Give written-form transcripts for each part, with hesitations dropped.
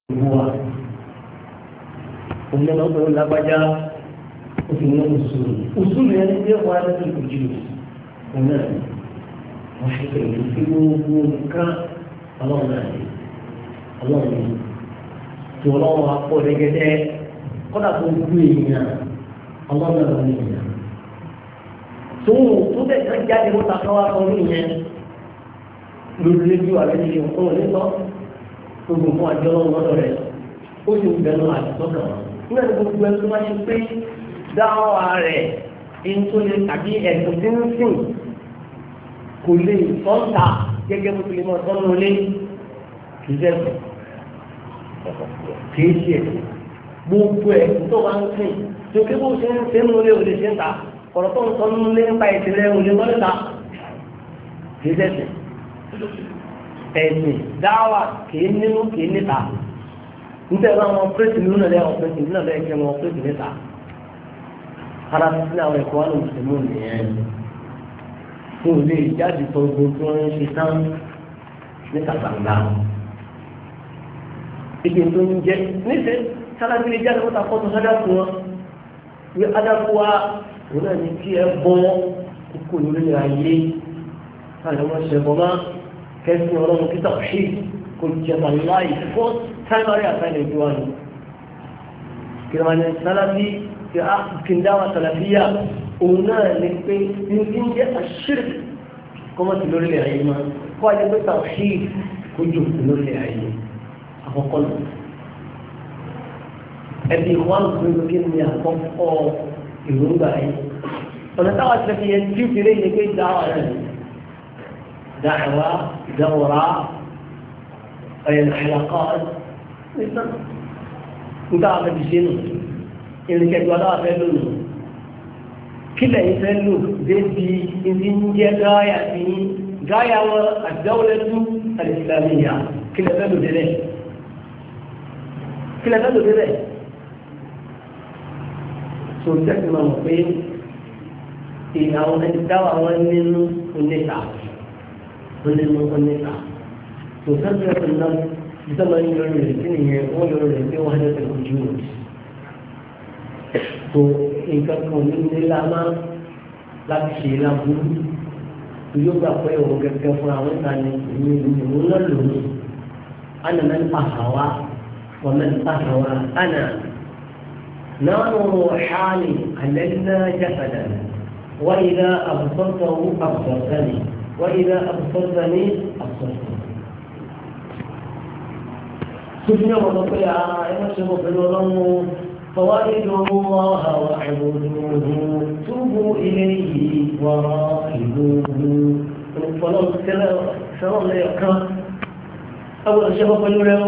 هو ومن نظر الأبجاء وفي أصول يعني وهذا في الجيوش هنا وحكي في وجودك الله نادي الله نادي تولوا أقول لك قد أقول الله نادي tó bẹ̀ tó jáde ó takọ́ wá sọ ní ìyẹn lórí rédíò àbẹ́sí òun ní sọ gbogbo fún àjọ lọ́dọ̀ rẹ̀ ó sì ń bẹ̀rù àtìsọ́kàn wọn. nígbà tí gbogbo ẹni tó bá ṣe pé dáwà rẹ̀ ń tó lè tàbí ẹ̀sùn tí ń sìn kò lè sọ́ńtà gẹ́gẹ́ bó ti lè mọ sọ́nù lé kì í sẹ́sùn kì í ṣe gbogbo ẹ̀sùn tó bá ń sìn tó kí bó ṣe ń ṣe ń lé òde ṣe ń ta ọ̀rọ̀ tó ń sọ nínú ilé nípa ìṣẹ̀lẹ̀ òye mọ́lẹ́ta kìí sẹ́sẹ̀ ẹ̀sìn dáwà kìí nínú kìí níta nítorí àwọn pírẹ́sì nínú náà lẹ́wọ̀n pírẹ́sì nínú náà lẹ́yìn kí wọ́n pírẹ́sì níta ara sí àwọn ẹ̀kọ́ wọn lòun sì mú nìyẹn fún ilé ìjáde tó gbogbo tí wọ́n ń ṣe tán níta gbangba ibi tó ń jẹ níṣẹ́ sálábìlì jáde wọ́n ta fọ́tò sádà fún wọn wí adágún wa òun náà ní kí ẹ bọ́ kókó lórí ayé káàdì wọn ṣe bọ́ máa kẹsìn ọlọ́run kíta ṣì kò jẹba láì fọ́ táìmárì àtàlẹ̀ ìjọ wa ni kí wọn ní sálábí kí n dáwà sàlàfíà òun náà ní pé ní kí n jẹ́ àṣírí kọ́mọ́tì lórí ayé máa kó ayé pé tà ṣì kó jòkó lórí ayé àkọ́kọ́ lọ ẹbí wọn gbé kí ni àkọ́kọ́ ìrúgbà yìí ọ̀nà táwa ti fi yẹn tí ó fi lé yẹ pé dáwà náà dáwà dáwòrá ẹ̀yẹn àyàkọ́ nígbà wọn fi ṣe nù ìrìnkẹ̀dù adáwà fẹ́ lò nù kí lẹ́yìn fẹ́ lò débi ìdí ń jẹ́ gáyà sí gáyà wọn àdáwọlẹ́tú àdìsílámìyà kí lẹ́ fẹ́ lò délẹ̀ kí lẹ́ fẹ́ lò délẹ̀ tó tẹ́sí máa mọ̀ pé ìyàwó ẹni dáwà wọn nínú oníta tó tẹ́sí ẹ̀sìn náà ìjọba ń yọrọ rẹ̀ sí nìyẹn wọ́n yọrọ rẹ̀ pé wọ́n hẹ́rẹ́ pẹ̀lú ojú rẹ̀ tó nǹkan kan ní nílá máa láti ṣe láburú tó yóò gbà pé òun gẹ́gẹ́ fún àwọn ìta ní ìlú náà lòun ana man ahawa wa man ahawa ana نار روحان علينا جسدا وإذا أبصرته أبصرتني وإذا أبصرتني أبصرتني سجن وضطيع يشرب في الظلم فوائدوا الله واعبدوه توبوا إليه وراقبوه فلو سلام ليكا أول شيء فلو له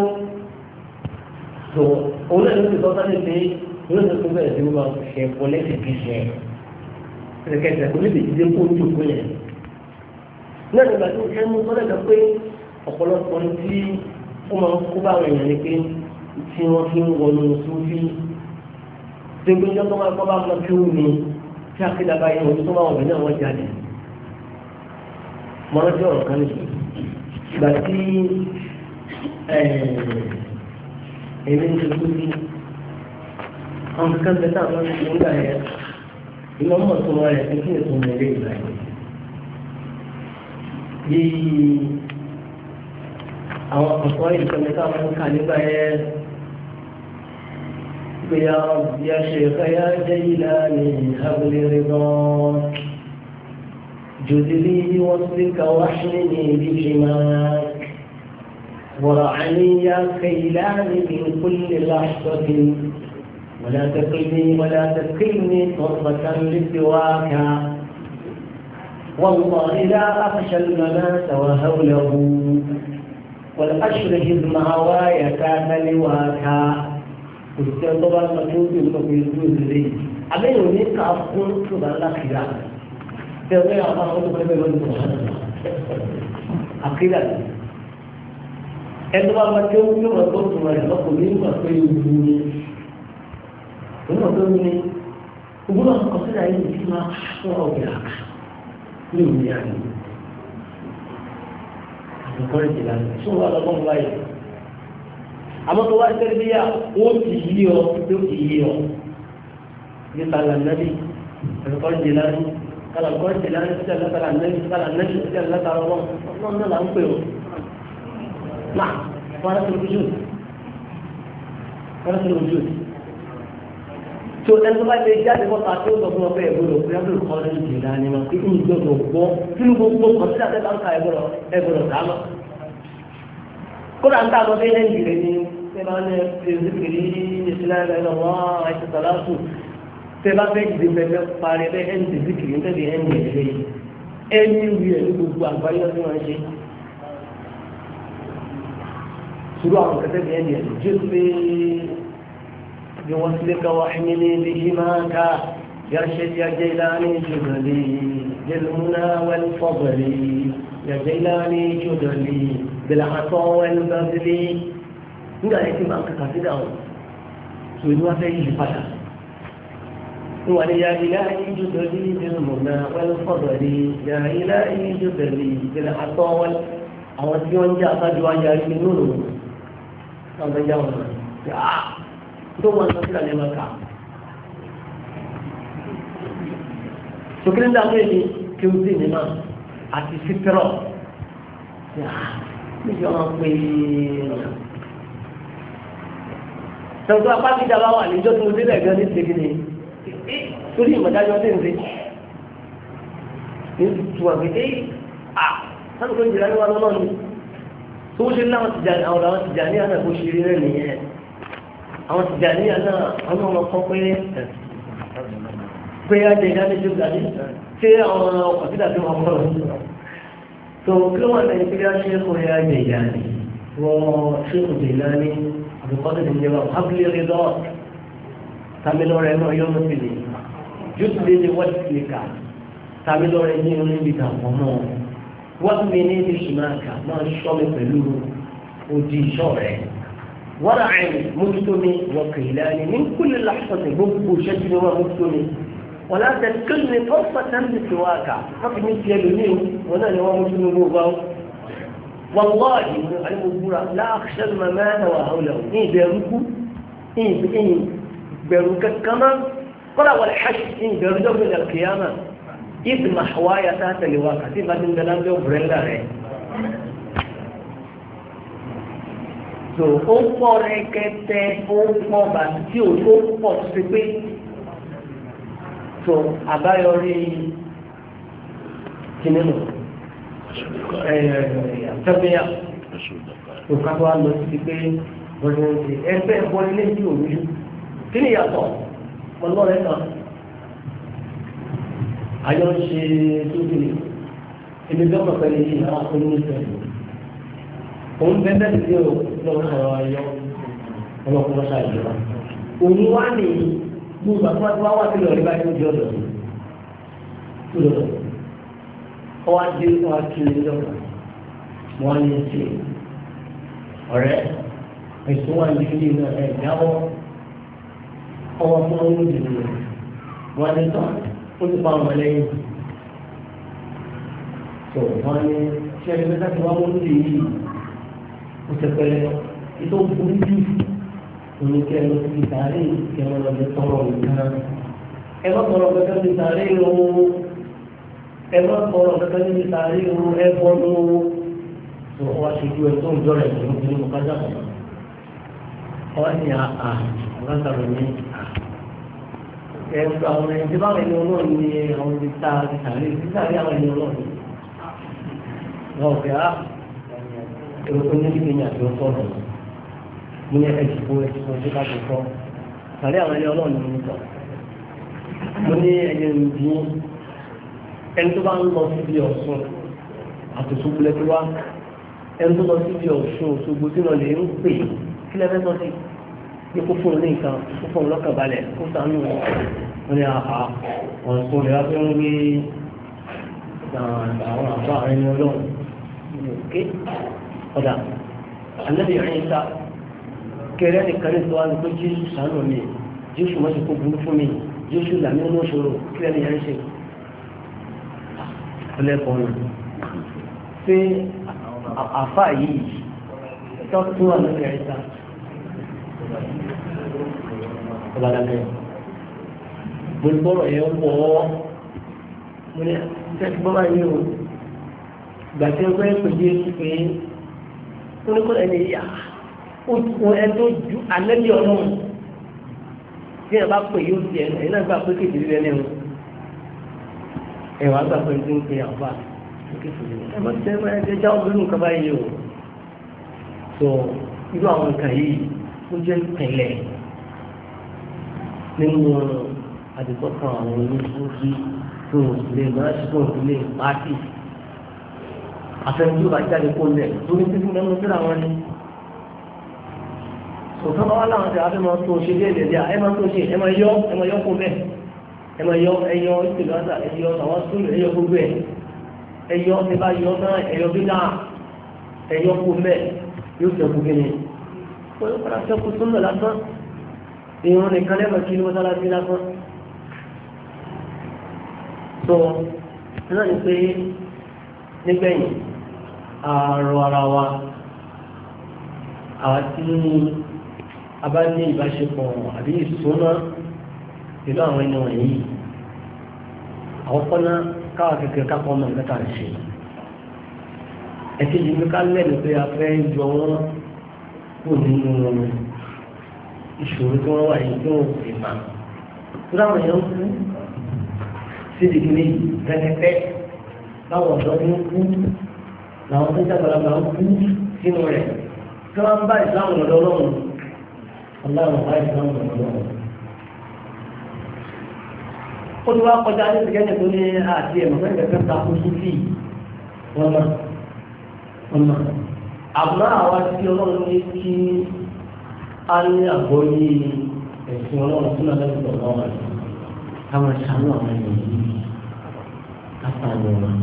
أولا نتي wọ́n ti tún bẹ̀rẹ̀ sí wọn ṣe pọ̀lẹ́tìkì ṣe ẹ̀kẹ́sẹ̀ kò níbi ìdílé kó ojú kó yẹn. náà nígbà tí wọ́n mú sọ́dọ̀ kan pé ọ̀pọ̀lọpọ̀ tí ó máa ń kó bá àwọn èèyàn ni pé tí wọ́n fi ń wọnú sófì tí gbé ọjọ́ tó máa kọ́ bá lọ kí ó ní tí akéde abáyé wọn tó máa wọ̀ náà wọ́n jáde. mọ́nà tí ọ̀rọ̀ kan ní ìgbà tí èmi ń ṣe sófì àwọn kan bẹ táwọn ọmọ ìṣẹ̀lẹ̀ ńgbà yẹn ìmọ̀ mọ̀ tó wọn rẹ̀ kí ni tó wọn lé ìgbà yẹn. yíyí àwọn ọ̀pọ̀ ìṣẹ̀lẹ̀ táwọn ń kà nígbà yẹn pé ya ṣèkà ya jẹ́ ìlà ní abúlé gan jòdìlí wọ́n sì ká wá sí ní ibi ṣe máa wọ̀rọ̀ àníyá kẹ̀yìlá ní kúlẹ̀ láṣọ́tì. ولا تكلني طرفة لسواك والله لا أخشى الممات وهوله والأشرك مع هواياك لواكا قلت طبعا مكتوب في الجزء لي أمين منك أقول طبعا لا خلاف تبغي أقول كلمة من أخيرا ẹnu bá máa tẹ́ wọ́n yóò máa tó tún rẹ̀ lọ́kùn ní ìgbà pé ìlú ni òun ọ̀dọ́ mi ni òun náà kọ́ sílẹ̀ ayé ìdí máa fún ọ̀gbìn àká ní ìlú yà ni àtúkọ́ ìdí lánàá tí wọ́n wá lọ́gbọ́n báyìí àmọ́ tó wá tẹ́lẹ̀ bí yà ó ti yí ọ tó ti yí ọ bí kàlà nàbí ẹ̀kọ́ jìlání kàlà kọ́ jìlání sí àlátara nàbí kàlà nàbí sí àlátara ọlọ́run náà là ń pè ó náà wọ́n á tó lójú wọ́n á tó lójú tó ẹni tó bá lè jáde bọ́ta tó sọ fún ọbẹ̀ ẹ̀gbọ́dọ̀ pé ẹ̀gbọ́dọ̀ kọ́ lójú jìlání ma kí ní gbọ́dọ̀ gbọ́ kí ní gbogbo kọ̀ọ̀sí àti ẹ̀ka ẹ̀gbọ́dọ̀ dáná kódà ń tà lọ sí ẹ̀yìn rẹ̀ ni ṣé bá ní ẹ̀ẹ́dẹ́gbẹ̀rẹ́ ìṣẹ̀lẹ̀ ẹ̀rọ wọn àìsàn sàlásù ṣé bá fẹ́ ìdí bẹ̀rẹ̀ parí ẹ̀ ẹ̀ẹ́dẹ́gbẹ̀rẹ́ ń tẹ̀lé ẹ̀ẹ́dẹ́gbẹ̀rẹ́ ẹni wí ẹ̀ ní gbogbo àgbáyé ọdún wọn ṣe. sùúrù àwọn kẹtẹ́ bí ẹni ẹ̀sìn jẹ́ pé bí wọ́n ti lé káwọ́ ẹ̀mí ní ilé yìí máa ká يرشد يا جيلاني جدلي بالمنى والفضل يا جيلاني جدلي بالعطاء والبذل nígbà yẹn tí máa ń kàkà sí dáhùn tó inú wá fẹ́ yí padà wọ́n ní ya ilahi judli bil muna wal fadli ya ilahi judli bil ata wal àwọn tí wọ́n ń jẹ́ àtàjù ayárí nínú òun náà ń bẹ́jà wọn náà tó wọn sọ sílẹ̀ ní maka sókè ní dàgbé ni kí o sì ní ma àti fífẹ́rọ̀ níbi ọmọ pé tẹ̀sán apá ti dábàá wà níjọ́ tó dé lẹ́gbẹ̀ẹ́ ní ṣe kíni torí ìmọ̀dájọ́ tó ń ṣe ní tu àgbẹ̀ sáà tó ń jìnnà níwájú náà ni tó ń ṣe ní àwọn tìjà àwọn àwọn tìjà ní àná kó ṣe rí rẹ̀ nìyẹn àwọn tìjà ní àná àwọn ọmọ kan pé ajẹ́ ìdánilẹ́jọ́ gbàdé ṣé àwọn ọkọ̀ tí dàbí wọn kọ́ lọ tó kí wọ́n lẹ́yìn pé á ṣe kó yá ajẹ́ ìdánilẹ́ wọ́n ṣe kò dé lánìí بقدر الجواب قبل رضاك تعملوا رأينا يوم الدين جسد لوجهك تعملوا رأينا يوم الدين وأمني بشماك ما الشام فلوه ودي شارع ورعي مجتمي وقيلاني من كل لحظة بب شجن ومجتمي ولا تذكرني فرصة بسواك حق مثل يلوني وانا هو مجتمي بوغاو والله المبورة لا أخشى الممات وهوله إيه بيروكو إيه بيروكا كمان قال والحشر إيه بيروكو من القيامة إذ محوايا تحت لواقع تبقى من دلام جو بريلا رẹ̀ so ó pọ̀ rẹ̀kẹ̀tẹ̀ ó pọ̀ bá tí ó tó pọ̀ sí pé so àbáyọrí kìnnìún tẹ́gbẹ́yà òkàtọ́ wa lọ sí pé ọ̀rẹ́ ẹgbẹ́ ẹ̀bọ́n ilé tí ò rújú kí ni ìyàtọ̀ ọlọ́rẹ́ kan ayọ́ ń ṣe tó kiri ebi bẹ́ẹ̀ pẹ̀pẹ́ lè yí àwọn oníṣẹ́ òun bẹ́ẹ̀ sí o lọ́wọ́ sọ̀rọ̀ ayọ́ ọlọ́kùnrin ṣàìjọba òun wá ní gbogbo àti wá wá sí lọ́ọ̀rí báyìí ó di ọ̀dọ̀ tó lọ́dọ̀ ọwọ́ adé wọn akiri lọ́wọ́ wọn ní ṣe ọ̀rẹ́ ẹ̀sùn wọn ní ilé náà ẹ̀ jáwọ́ ọwọ́ fún wọn ní ìdìbò wọn ní tán ó ti pa ọmọ lẹ́yìn tó wọn ní ṣe ẹni mẹ́ta tí wọ́n mú ní èyí ó ti pẹ́lẹ́ ètò burú jù òní kí ẹ lọ sí ìtàrí kí ẹ lọ sí tọrọ nǹkan ẹ bá tọrọ kankan ní ìtàrí ohun ẹ bá tọrọ kankan ní ìtàrí ohun ẹ bọ́ lówó tó wá ṣojú ẹ tó ń jọ rẹ̀ pẹ̀lú kí ní mo kájà mọ́ wọ́n ní àgbàtàrà ní ẹ̀rọ àwọn ẹni tí báwọn ẹni ọlọ́run ní àwọn ti ta ìtàrí ìtàrí àwọn ẹni ọlọ́run wọ́n fẹ́ èrò tó ní ìpínyà tó sọ̀rọ̀ mo ní ẹ̀jìkó tí ká tó kọ́ ìtàrí àwọn ẹni ọlọ́run ní sọ mo ní ẹni ìdí ẹni tó bá ń lọ síbi Ọ̀ṣun àtòṣùgbùlẹ̀ tó wá ẹni tó lọ síbi Ọ̀ṣun Òṣogbo tí lọ lè ń pè kí lẹ́fẹ́ sọ sí ní kó fún un ní nǹkan kó fún un lọ́kàn balẹ̀ kó sànú wọn ni ọ̀sùn rẹ̀ wá fẹ́ ń gbé àwọn àbá rẹ̀ ní ọlọ́run òkè ọ̀dà àlẹ́bí ìrìn ìta kẹrẹ nìkan ní ìtọ́wá ní pé Jésù sànú mi Jésù wọ́n ti kó burú fún mi Jésù làmì ní òṣòro kí lẹ́ni yẹn ń ṣe ọlẹ́kọ̀ọ́ náà ṣé àfà yìí tó tún wà lórí ẹ̀ta ọba dàgbẹ́ mo ní bọ́rọ̀ yẹn wọ̀ ọ́ mo ní sẹ́ẹ̀tì bọ́bá yìí o ìgbà tí wọ́n fẹ́ pèjì pé ó ní kó ẹni yá ó ẹni tó ju alẹ́ bí ọlọ́run tí ẹ bá pè yóò di ẹ náà gbà pé kéde rẹ lẹ́nu ẹ wàá gbà pé ní pé àwọn bá ẹ má tẹ ẹ já obìnrin nǹkan báyìí o tó irú àwọn nǹkan yìí ó jẹ́ ìpìlẹ̀ nínú àdìsọ́kàn àwọn oníṣòwò tó lè máa ṣe tó lè pàtì àfẹnjú bá jáde kó lẹ̀ tó ní títí mẹ́nu síra wọn ni. Sọ̀tàn bá wà láwọn ṣe àfẹ́ máa tó ṣe déédéé díà ẹ máa tó ṣe ẹ máa yọ kó bẹ́ẹ̀ ẹ máa yọ ẹyọ ìṣèlú àṣà ẹyọ àwọn sùúrù ẹyọ gbogbo ẹ ẹyọ ẹ bá yọ náà ẹyọ bí náà ẹyọ kó bẹ́ẹ̀ yóò ṣẹ́kù kí ni wọ́n yóò padà ṣẹ́kù súnmọ̀ lásán ìrún nìkan lẹ́mọ̀ kí ni mọ́sálásí lásán. tó náà ni pé nígbẹ̀yìn ààrọ̀ ara wa àwọn tí a bá ní ìbáṣepọ̀ àbí ìsúná pẹ̀lú àwọn ẹni wọ̀nyí àwọn kọ́ná káwà kékeré kápọ̀ ọmọ nǹkan tà ń ṣe ẹ̀kejì ní ká lẹ́nu pé a fẹ́ jọ wọ́n kò nínú ìṣòro tí wọ́n wà yìí tí wọ́n sì máa tó dáwọn èèyàn kú sí ìdílé gẹ́gẹ́ láwọn ọ̀dọ́ ní kú làwọn tó ń jágbàlagbà ń kú sínú rẹ̀ tí wọ́n bá ìsìláàmù lọ́dọ̀ ọlọ́run ọlọ́run bá ìsìláàmù lọ́dọ̀ ọlọ́run. ó ti wá kọjá ní ìgbẹ́jẹ̀ tó ní àti ẹ̀mọ̀ fẹ́ ìgbẹ́fẹ́ ta kó súnfì wọn mọ̀ àmọ́ àwa tí ọlọ́run ní kí a ní àgbọ́yé ẹ̀sìn ọlọ́run sínú ọlọ́run lọ́wọ́ rẹ̀ káwọn ṣàánú àwọn ènìyàn yìí kápánu wọn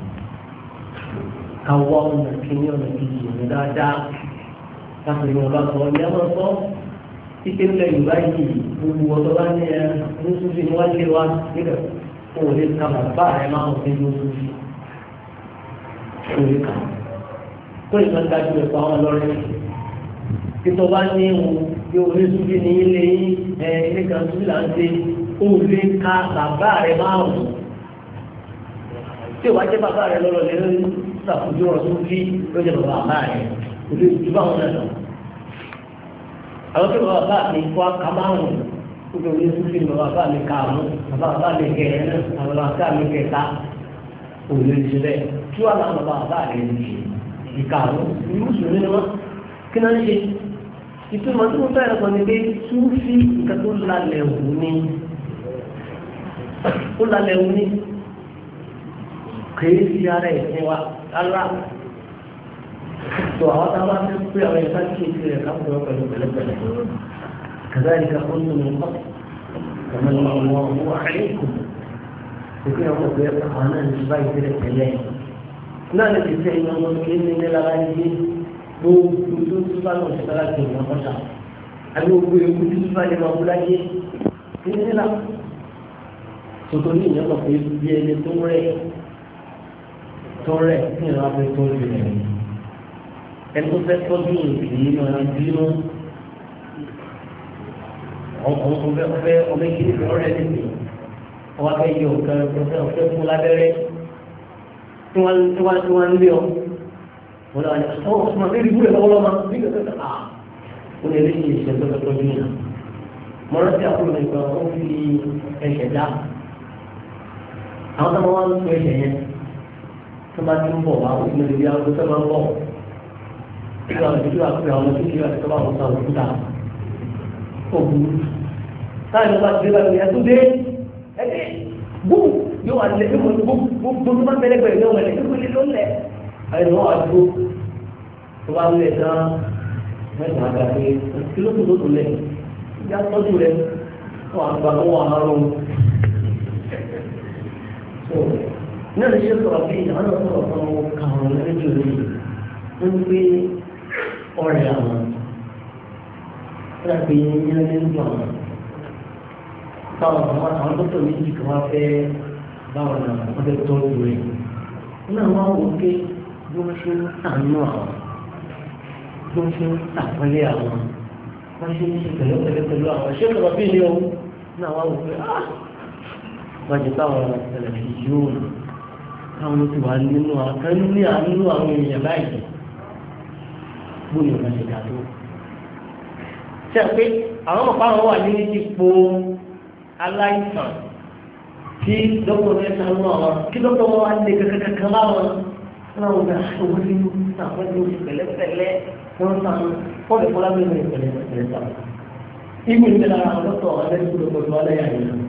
káwọ́ ọ̀nà kìíní ọ̀nà kejì ìrìn dáadáa láti ní ọba sọ ní ẹmọ sọ títí ńlẹ̀ yorùbá yìí gbogbo ọ̀dọ́ bá ní ẹ ní sùfì ní wọ́n lé wa níbẹ̀ kó o lè ka bàbá rẹ máa ń fi ní sùfì kó o lè kà kó ìgbà dájú ẹ̀ pa wọn lọ́rẹ́ títọ́ bá ní ewu bí o lè sùfì ní ilé ilé kan sùfì là ń ṣe kó o lè ka bàbá rẹ máa wù tí o bá jẹ́ bàbá rẹ lọ́rọ̀ lẹ́nu sàkójú ọ̀rọ̀ sùfì ló jẹ́ bàbá rẹ òbí ìdúbà wọn náà lọ àwọn tó bàbá bá mi kó aka márùn kókò ní sùfì ní bàbá bá mi ká àmú bàbá bá mi kẹ ẹ náà àwọn bàbá bá mi kẹta òbí ìṣe bẹ́ẹ̀ tí wọn náà bàbá bá rẹ ní ìka àmú ìlú sùn nínú wọn kí náà ń ṣe ìtumọ̀ tí mo fẹ́ràn sọ ni pé sùfì nǹkan tó lálẹ́ wù ní kèé sí ara ẹ̀sìn wa rárá. تو هذا ما في عمليات كثيرة الأمر والبلد كذلك كنتم من قبل فمن الله عليكم يكون هو بيقانا نسبة إليه لا نتسعي من المسلمين من الغالبين هو كتب سبحانه وتعالى وقشع أنه يكون سبحانه وتعالى إنه لا سطولين يقف يبين توري في رابط توري ẹni tó fẹ́ tọ́jú ìdílé náà bínú ọmọ ìkíni fún ọ̀rẹ́ nìyí ọwọ́ akẹ́ yọ ọ̀kan ọ̀fẹ́ fún lábẹ́rẹ́ tí wọ́n ń lé ọ wọ́n lọ́wọ́ ní ọ̀sán ọ̀sán máa bẹ́ẹ̀ ìbúrẹ̀ lọ́wọ́ lọ́mọ bí kò tẹ́tẹ́ à ó lè rí ìṣẹ́ tó fẹ́ tọ́jú yìí mọ́ rántí àkókò ìgbà ó fi ẹsẹ̀ dá àwọn tó máa ń tún ẹsẹ̀ yẹn tó máa ti ń bọ̀ wá ó sì lè rí àwọn tó máa ń bọ̀ ìgbà òṣèlú àti àwọn kékeré àti tọ́ba àwọn ọ̀sán òkúta ògùn táyà ló bá ti dé bá ti ẹtú dé ẹdí bú yóò wà lẹ gbogbo tó bá bẹ̀rẹ̀ bẹ̀rẹ̀ yóò wà lẹ gbogbo lé lọ́lẹ̀ àyè wọn wà dúró tó bá lẹ̀ tán mẹ́ta àgbà pé kíló tó tó lẹ̀ ìjà tọ́jú rẹ̀ wọ́n àgbà tó wà á rọrùn. náà lè ṣe sọ̀rọ̀ bí àwọn ọ̀sán ọ̀sán kàwọn ẹ̀jọ̀ rẹ̀ wọ́n ń gbé ọ̀rẹ́ àwọn láti yẹn nínú àwọn táwọn dókítà méjì kan wá fẹ́ báwọn náà wọ́n fẹ́ tọ́jú rẹ̀ nínú àwọn wò pé bí wọ́n ṣe ń sànú àwọn bí wọ́n ṣe ń sàpẹ́lẹ̀ àwọn wọ́n ṣe ń ṣe pẹ̀lẹ́pẹ̀lẹ́ pẹ̀lú àwọn ṣé kọ̀ọ̀ bí ni o náà wá wò pé wọ́n ti táwọn ọ̀sẹ̀lẹ̀ fi yóò káwọn ló ti wà nínú àkàn ní àánú àwọn èèyàn báyìí bóyá ọ̀gá ṣe dà tó. ṣe pé àwọn ọ̀pá wọn wà ní ipò aláìsàn tí dókítà rẹ̀ sànú àwọn kí dókítà wọn wà ní kankan láwọn láwọn ọ̀gá owó nínú àwọn ẹni oṣù pẹ̀lẹ́pẹ̀lẹ́ wọn sànú wọn lè fọlá mímu pẹ̀lẹ́pẹ̀lẹ́ sànú. ibi ìpínlẹ̀ àwọn dókítà wọn lẹ́yìn tó dókítà wọn lẹ́yìn àyè náà.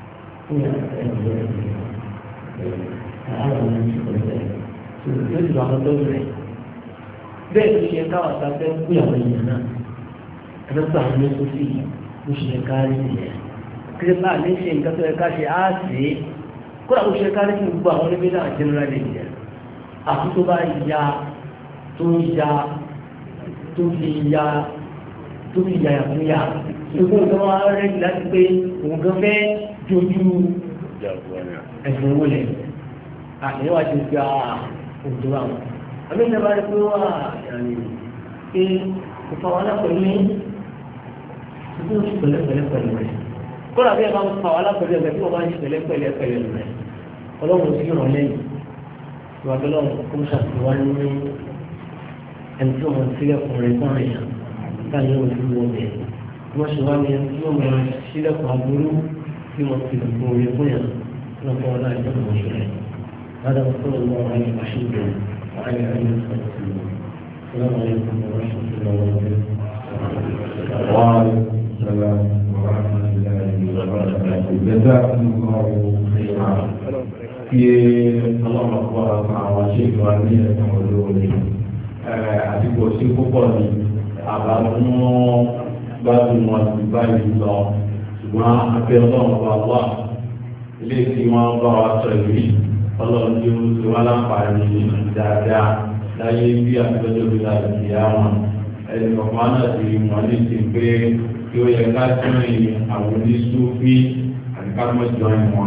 yóò ti wà lọ́dọ̀ rẹ̀ bẹ́ẹ̀ ló ṣe káwọn àtàfẹ́ fún ìyàwó èèyàn náà ẹgbẹ́ pé àwọn mẹ́tò sí ló ṣe kárí nìyẹn kí bá ní ṣe nǹkan tó yẹ ká ṣe á sí kó làwọn ṣe kárí fún gbogbo àwọn oníbí náà jẹ́nẹ́rálì nìyẹn àti tó bá ya tó ya tó fi ya tó fi yàyà fún yà gbogbo nǹkan wọn rẹ̀ láti pé òun gan fẹ́ dojú ẹ̀sùn owó lẹ̀ àyẹ̀wò àti ìgbà òjò àwọn àmì ìjọba rẹ̀ pé wà yàrá pé kò fa wàhálà pẹ̀lú yín ṣùgbọ́n oṣù pẹ̀lẹ́pẹ̀lẹ́ pẹ̀lú rẹ̀ kódà bí ẹ bá ń fa wàhálà pẹ̀lú ẹgbẹ́ tí wọ́n bá ń ṣe pẹ̀lẹ́pẹ̀lẹ́ pẹ̀lú rẹ̀ ọlọ́run ti ràn lẹ́yìn ìwà tó lọ́wọ́ kó ń ṣàtìwá ní ẹni tí wọ́n sílẹ̀kùn rẹ̀ fún àyàn láàyè ojú wọn bẹ̀ wọ́n ṣe wá ní ẹni tí wọ́n máa sílẹ̀kùn aburú tí wọ́n ti lẹ̀kùn rẹ̀ fún yàn lọ́kọ́ ọlá ìjọba ìṣẹ̀lẹ̀ هذا وصلى الله على محمد وعلى اله وصحبه وسلم السلام عليكم ورحمه الله وبركاته وعليكم السلام ورحمه الله وبركاته جزاكم الله خيرا في الله اكبر مع وشيخ وامير ولولي àsìkò sí púpọ̀ ní àbámú gbádùn wọn ti báyìí lọ ṣùgbọ́n abẹ́ ọlọ́run bá wà ilé tí wọ́n bá wa sọ ìwé ọlọ́run tí ó ti wá láǹfààní dáadáa láyé bí àtúntò bí láti fi àwọn ẹni kọ̀ọ̀kan náà ti wọ́n ní ti pé kí ó yẹ ká jọyìn àwọn oníṣúfí àti ká mọ̀ jọyìn wọn.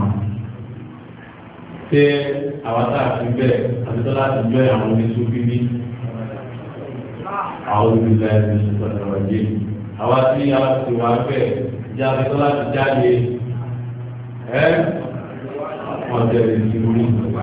ṣé àwọn tá a fi bẹ́ẹ̀ àtúntò láti jọyìn àwọn oníṣúfí bí àwọn olùdílé ẹni ìṣòro ọ̀jẹ̀ àwa tí a ti wá bẹ́ẹ̀ jẹ́ àtúntò láti jáde wọ́n tẹ̀lé sí orí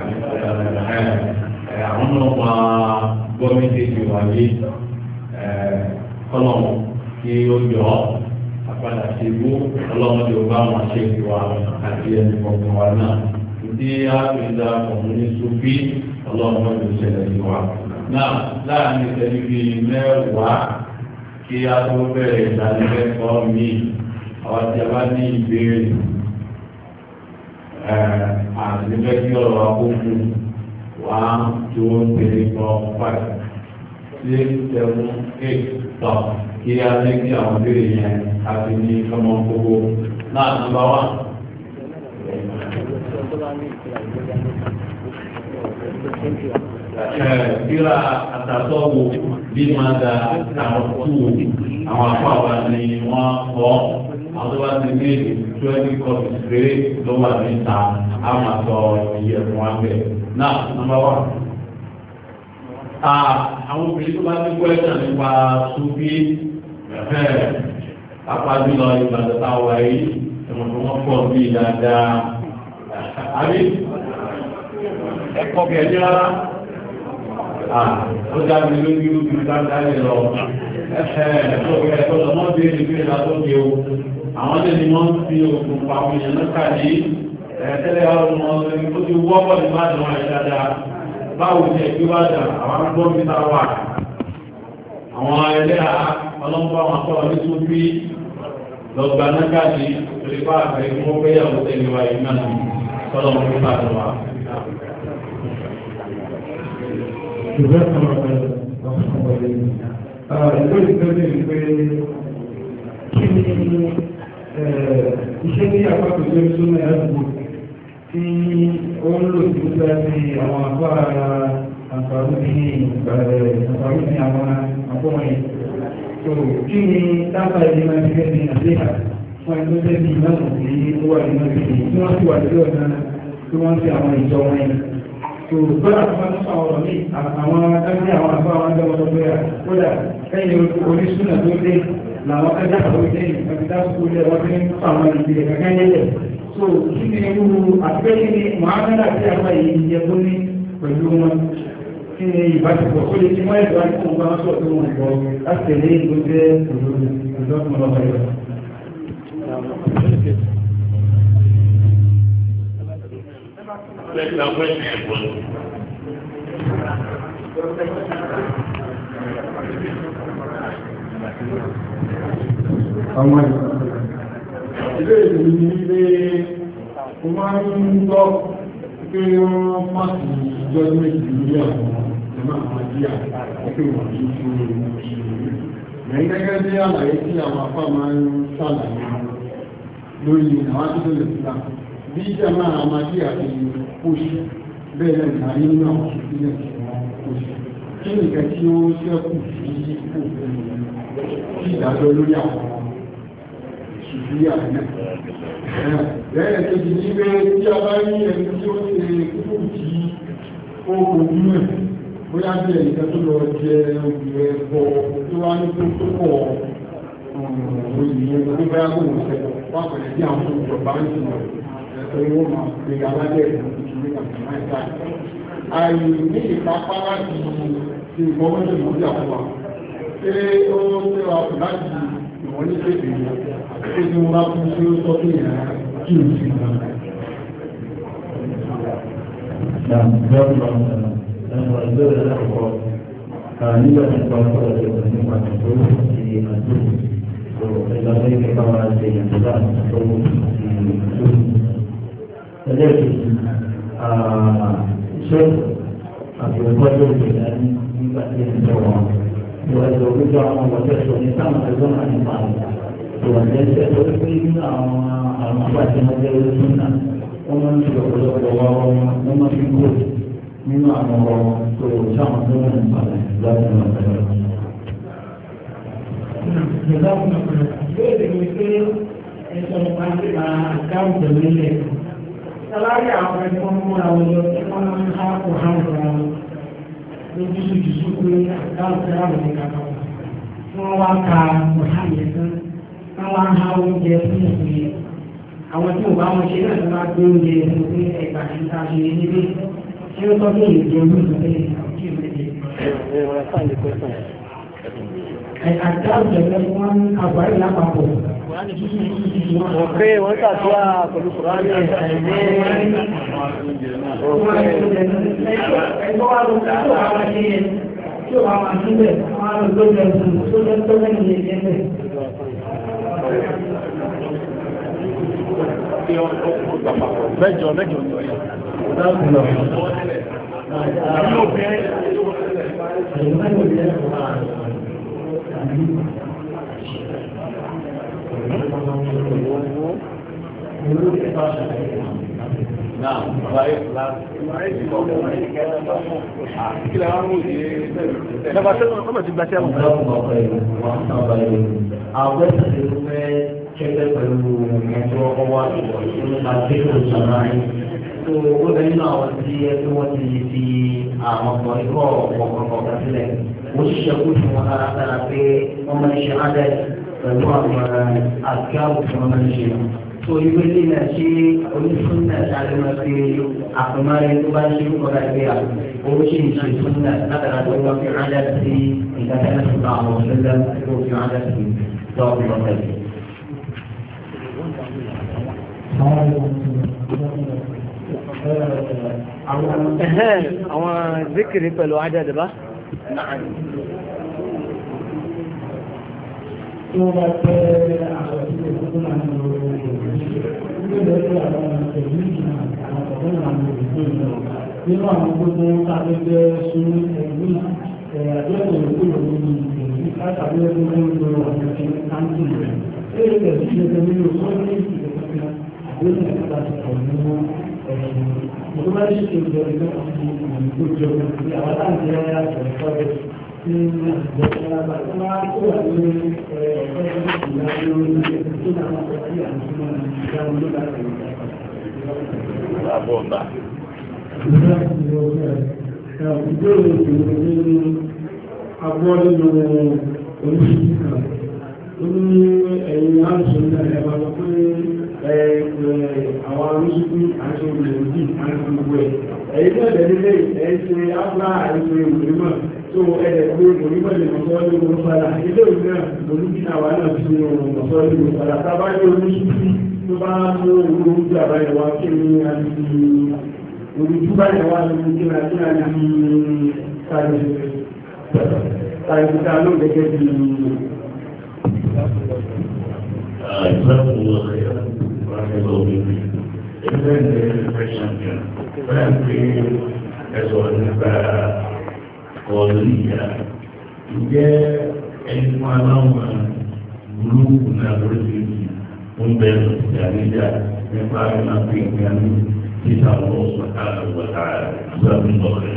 àwọn náà máa gbọ́ méjèèjì wáyé kọ́lọ́mù kí ó yọ àpàdà sí ibú kọ́lọ́mù tí ó bá wọn ṣe fi wá àti ẹni kọ̀ọ̀kan wa náà ìdí àpèjà ọ̀hún sófì kọ́lọ́mù tó ṣẹlẹ̀ sí wa. náà láàrin ìṣẹ́jú bíi mẹ́wàá kí a tó bẹ̀rẹ̀ ìdánilẹ́kọ̀ọ́ mi àwọn tí a bá ní ìbéèrè àti lẹ́bí ọ̀rọ̀ akókò 1, 2, 3, 4, 5, 6, 7, 8 tọ̀ kí a lé kí àwọn béèrè yẹn àti ní ọmọ gbogbo náà nàmbà 1. Kíra àtàtọ́wò bí máa da àwọn tó àwọn afọ àwọn ni wọ́n kọ́ àwọn tó bá ti ní 20 copies péré ló wà níta á máa sọ iye ẹ̀fọn wa bẹ̀. Náà nàmbà 1. Àwọn obìnrin tó bá ti kọ́ ẹ̀sán nípa Súfí pápá jùlọ Ìbàdàn táwa yìí ẹ̀wọ̀n tó wọ́n pọ̀ bí dáadáa. Àbí ẹ̀kọ́ kẹ̀ẹ́dẹ́ rárá. Ó dábí lójú bí bá dáyé lọ. Ẹ̀kọ́ lọ́mọ́ bí i pé látọ́kẹ́ o. Àwọn ilé ni wọ́n fi òkun pa àwọn èèyàn náà kàdé. Tẹ́lẹ̀ ọ̀rọ̀ wọn ó ti wọ́pọ̀ ní bá dùn àyè dáadáa. Báwo ni ẹgbẹ́ bá dà àwọn agbọ́n mi ta wà? Àwọn ẹlẹ́ ọlọ́pàá àwọn akọ́wà ní Súfí lọ́gbà náà kàdé torí bá àgbẹ̀ fún ó gbéyàwó tẹ̀lé wa yìí náà sọ́dọ̀ wọn fún bá dùn wa. Iṣẹ́ ní àpapọ̀ tó súnmọ́ ẹ̀dùn tí ó ń lò tí ó fẹ́ sí àwọn àpá àǹfààní ní àwọn àpọ́wọ̀nyí. So kí ni dábà ilé máa ti fẹ́ ní àdéhà fún ẹni tó fẹ́ ní ìlànà tí ó wà nínú ìdí tí wọ́n sì wà lórí ọ̀nà tí wọ́n ti àwọn ìjọ wọn yìí. So bọ́lá tó máa ń sọ ọ̀rọ̀ ní àwọn dábì àwọn àpá àwọn ọmọdé pé kódà ẹ̀yìn orísúnà tó dé làwọn ẹgbẹ́ àwọn ìlẹ́yìn ẹgbẹ́ sùkúrú lẹ̀ wọ́n fi ń fún àwọn ìdílé kankan yẹlẹ̀. So kí ni irú àtúgbẹ́kí ni Muhammad àti àwọn èyí jẹ tó ní pẹ̀lú wọn kí ni ìbáṣepọ̀ ó lè ti mọ́ ẹ̀dọ́ àti òun bá wọn sọ̀rọ̀ tó wọn gbọ́ láti tẹ̀lé ìlú jẹ́ ìdọ́kùn lọ́wọ́ yẹn. Àwọn ilé ìlú ní ilé o máa ń gbọ́ pé wọ́n pàtàkì ìjọ méjì lórí àwọn ẹ̀mà àjíyà pé wọ́n ní fún ìṣòro. Lẹ́yìn gẹ́gẹ́ bí àlàyé tí àwọn afá máa ń ṣàlàyé lórí àwọn tó lè fìlà. Bí ìjọba àmàjíyà ti pòṣì bẹ́ẹ̀ ní nínú àwọn ìpínlẹ̀ tí wọ́n pòṣì. Kí nìkan tí ó ṣẹ́kù sí òfin ìdájọ́ lórí àwọn ìṣùgbíyà náà. Lẹ́yìn tó ti ní pé tí a bá ní ẹni tí ó ṣe kúrò tí ó kojú ẹ̀, bóyá bí ẹnìkan tó lọ jẹ obìnrin ẹ̀bọ̀ tó wá ní tó pọ̀ òyìnbó tó bá yàgò wọ̀ṣẹ̀ wá pẹ̀lẹ́ bí àwọn ìjọba ń sìn ẹ̀sọ́ ìwọ̀n máa pè alájẹ́ ìṣúlé kàkàmá ìta. Àìní ní ìpapá láti ṣe ìfọwọ́sẹ̀ ìwọ́dí àfọwà. Ṣé ó ṣe wà pẹ̀lú láti ìwọ̀n ní pèsè àti tí wọ́n bá fún sí ó sọ pé ìyàrá kí o sì gbà. Ìgbẹ́rẹ̀ lákọ̀ọ́kọ́ nígbà tí wọ́n kọ́ ọ̀rọ̀ nípa ìṣòro àti àdúgbò ìlànà ìgbẹ́ká wa ṣe ìyàtọ̀ láti ìṣòro àti ìṣòro. Ẹlẹ́ẹ̀kejì ṣé àti ìgbọ́jọ́ ìgbẹ́ká nígbà tí ń sọ̀rọ̀ ìwádìí òwúrọ̀ àwọn ọmọdé sọ ní sáwọn ẹgbẹ́ náà nípa ìwádìí ẹsẹ̀ tó pé nínú àwọn àbájá ọmọdé orí náà wọ́n máa ń fi ọ̀pọ̀lọpọ̀ wá wọ́n máa fi kó nínú àwọn ọ̀rọ̀ tó sáwọn tó wọ́n nípa láti máa bẹ̀rẹ̀. Ìbéèrè mi pé ẹ̀sọ́ nípa nípa àkáǹtì nílẹ̀. Sálárí àwọn ẹgbẹ́ wọn múra wọn lọ sí wọn máa ń há kó há wọn lójúṣùjúṣù pé àkáǹtì àwọn ìka kan. Wọ́n wá ka ọ̀hán yẹn tán. Wọ́n wá há oúnjẹ fún ìpè. Àwọn tí ò bá wọn ṣe náà tó máa gbé oúnjẹ fún pé ẹgbà tí ta ṣe nílé. Ṣé ó tọ́jú ìdí olóòtú pé kí n lè dé? Àkáǹtì ẹgbẹ́ wọn àgbáyé lápapọ̀. Òkè wọ́n tàbíwá pẹ̀lú Kùránì Ẹgbẹ́ wa ló ká tó àwọn ṣe yẹn tí ó wà wà síbẹ̀, wọ́n á lọ tó jẹ fún tó jẹ tó lẹ́yìn lè jẹ́ bẹ̀. mẹ́jọ kẹ́kẹ́ pẹ̀lú ẹ̀tọ́ ọwọ́ àti ìṣàlàyé tó ó bẹ nínú àwọn tí ẹgbẹ́ wọn ti fi àwọn ọmọ ikọ̀ ọ̀kọ̀ọ̀kan sílẹ̀ ó ṣiṣẹ́ kú fún wọn kárakára pé wọ́n máa ń ṣe ádẹ́ pẹ̀lú àwọn àgbáwò tí wọ́n máa ń ṣe. tó ìwé lílẹ̀ ṣe onífúnnẹ̀ sáré máa fi àpamọ́rẹ́ tó bá ṣe ń kọ́ra ìgbé à owó ṣe ń ṣe fúnnẹ̀ látara tó wọ́n fi ádẹ́ sí ìdájọ́ fún àwọn ọ̀ṣẹ́lẹ̀ tó fi ádẹ́ sí tọ́ọ̀bù lọ́tẹ̀lẹ̀. àwọn zikiri pẹ̀lú àjẹ́dẹ̀ bá Tí wọ́n bá tẹ́ àwọn ìdílé tó máa ń lo ìgbésẹ̀ tó àwọn ìṣẹ̀lú ìgbìmọ̀ àwọn ọ̀dọ́ máa ń lo ìgbésẹ̀ lọ. Nínú àwọn gbogbo káfí jẹ́ sún ẹ̀mí àjẹ́kọ̀ọ́ ìkúrò lórí ìgbèrí látàrí ẹgbẹ́ tó ń lo àwọn ìṣẹ̀lú káńtì rẹ̀. Ṣé ìgbẹ̀ sí ṣe nínú sọ́ọ́lì ìgbésẹ̀ àgbésẹ̀ nípa ti pọ̀ nínú ẹ̀sìn. Mo bá ṣe ṣe ìjọ ìjọ àti ìgbòjọ àwọn láti jẹ́ àjọ̀ẹ́kọ́ ní ìgbésẹ̀ tó máa kó wà ní ó ní ẹ̀yìn àìsàn náà ẹ̀ máa sọ pé àwọn arúgbó àti olùdíjì àti gbogbo ẹ̀ ẹ̀yìn náà dẹ̀lé ẹ̀ ṣe áfúlá àìsàn ìwòrímọ̀ tó ẹ̀dẹ̀ pé ìwòrímọ̀ lè mọ̀ sọ́ọ́ ní owó padà ilé ìwé náà olùdíjì àwa náà ti mọ̀ sọ́ọ́ ní owó padà tábà ní olùdíjì tó bá mú olùdíjì àbáyẹ̀ wá kí ni àti olùdíjì báyẹ̀ wá ní kí ni àti tàìsíta ló gẹ́gẹ́ bí ìgbàgbọ́ ọ̀rẹ́ rẹ̀ lórí ẹgbẹ́ ìrẹsìnkì bẹ́ẹ̀ pé ẹ̀sọ̀ nípa ọ̀lẹ́yà ìjẹ́ ẹni fún aláwọ̀ olóògù náà lórí ìlú ń bẹ̀rẹ̀ ìyàníjà nípa ìlànà ìgbàanì títà lọ́sọ̀ àgbàtà ìgbàgbọ́ ọ̀rẹ́.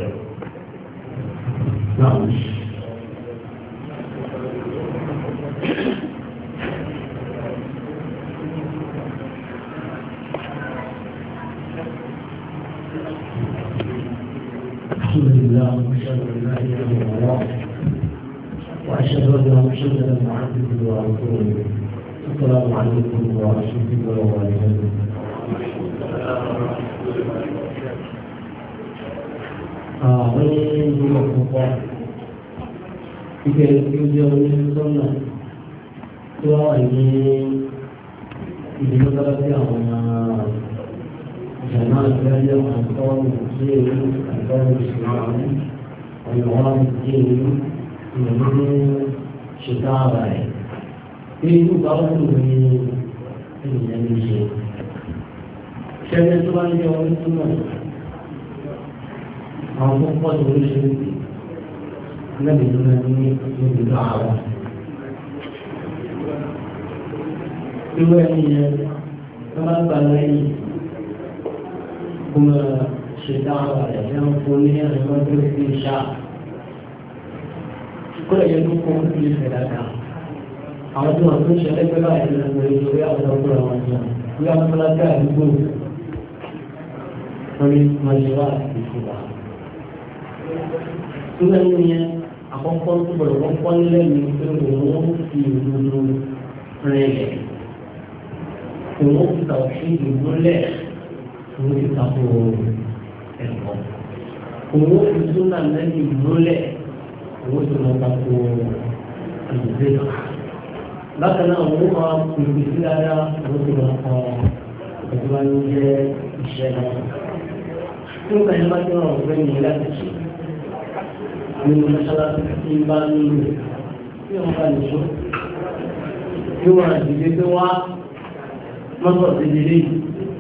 الحمد لله واشهد ان لا اله الا الله واشهد ان محمدا عبده ورسوله. السلام عليكم ورحمه الله وبركاته. Ini juga pokok. Jika dia menyentuhnya, kalau ini juga dia جماعة ذلك أنصار المسلمين أنصار الإسلام عنوان الدين من شتابه في بعض من الجميع شأن السؤال جواب السنة عن قوة الرشد النبي الذي يدعى رواية كما قال kuma shekara da yan kuniya da mafi sha kuma yanzu kuma kuma sadaka a wasu masu shekara ba a yi da wani zuwa ya wata kura wasu ya masalaka a dubu wani majewa a cikin ba suna yin àkọ́kọ́ tó bọ̀rọ̀ kọ́kọ́ lẹ́nu pé òun fi ìdúró rẹ̀ òun fi tàwọn sí ìmúlẹ̀ òun ti tako ẹ̀kọ́ òun fi súnà lẹ́nu ìmúlẹ̀ òun ti lọ tako ìgbé bákan náà òun máa pèsè sí dáadáa òun ti lọ kọ ìjọba ní jẹ́ iṣẹ́ náà tí ó kàn yín bá jẹ́ ọ̀rọ̀ ọ̀gbẹ́ ní láti ṣe nínú mọ́ṣáláṣí tí ń bá nílò tí wọ́n bá lè ṣó tí wọ́n àdìdé pé wá mọ́tò ti di rí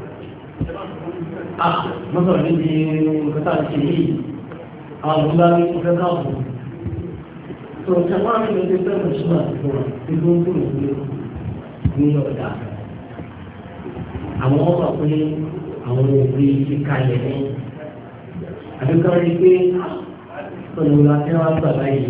mọ́tò ti di kọ́tà ti rí àwọn ọ̀gbọ́n ní ìfẹ́ káàbù tó ṣàwọn àmì ìgbésẹ̀ pẹ́ mọ̀ṣúmọ̀ àti wọn tí ó ń dùn ní ọ̀dà àwọn ọmọ pé àwọn òbí ti kalẹ̀ ní àdúgbò pé pẹ̀lú láti wá gbà láyé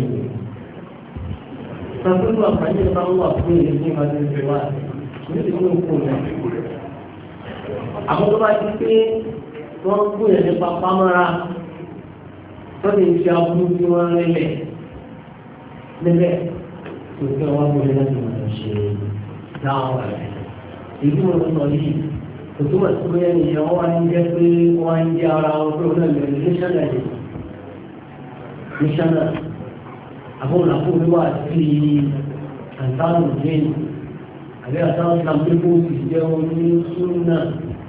sàkóso àǹfààní ìfà ń wà fún ìlú ní ìbájú ìfẹ́ wà ní ìlú òkú rẹ̀ àwọn tó bá ti pé wọ́n kú yẹn nípa pámọ́ra tó lè fi aburú bí wọ́n rẹ̀lẹ̀ níbẹ̀ tó fẹ́ wá bọ́lé láti máa ṣe dáhùn rẹ̀ èyí wọn sọ yìí kò tó wà sí bóyá nìyẹn wọ́n wá ń jẹ́ pé wọ́n á ń jẹ́ ara wọn pé wọ́n náà lè ní sẹ́lẹ̀ níṣánná àbọ̀wọ̀n àkókò wà sí àtàwọn jẹ́n àbí àtàwọn ìlànà ti jẹ́ oní súnà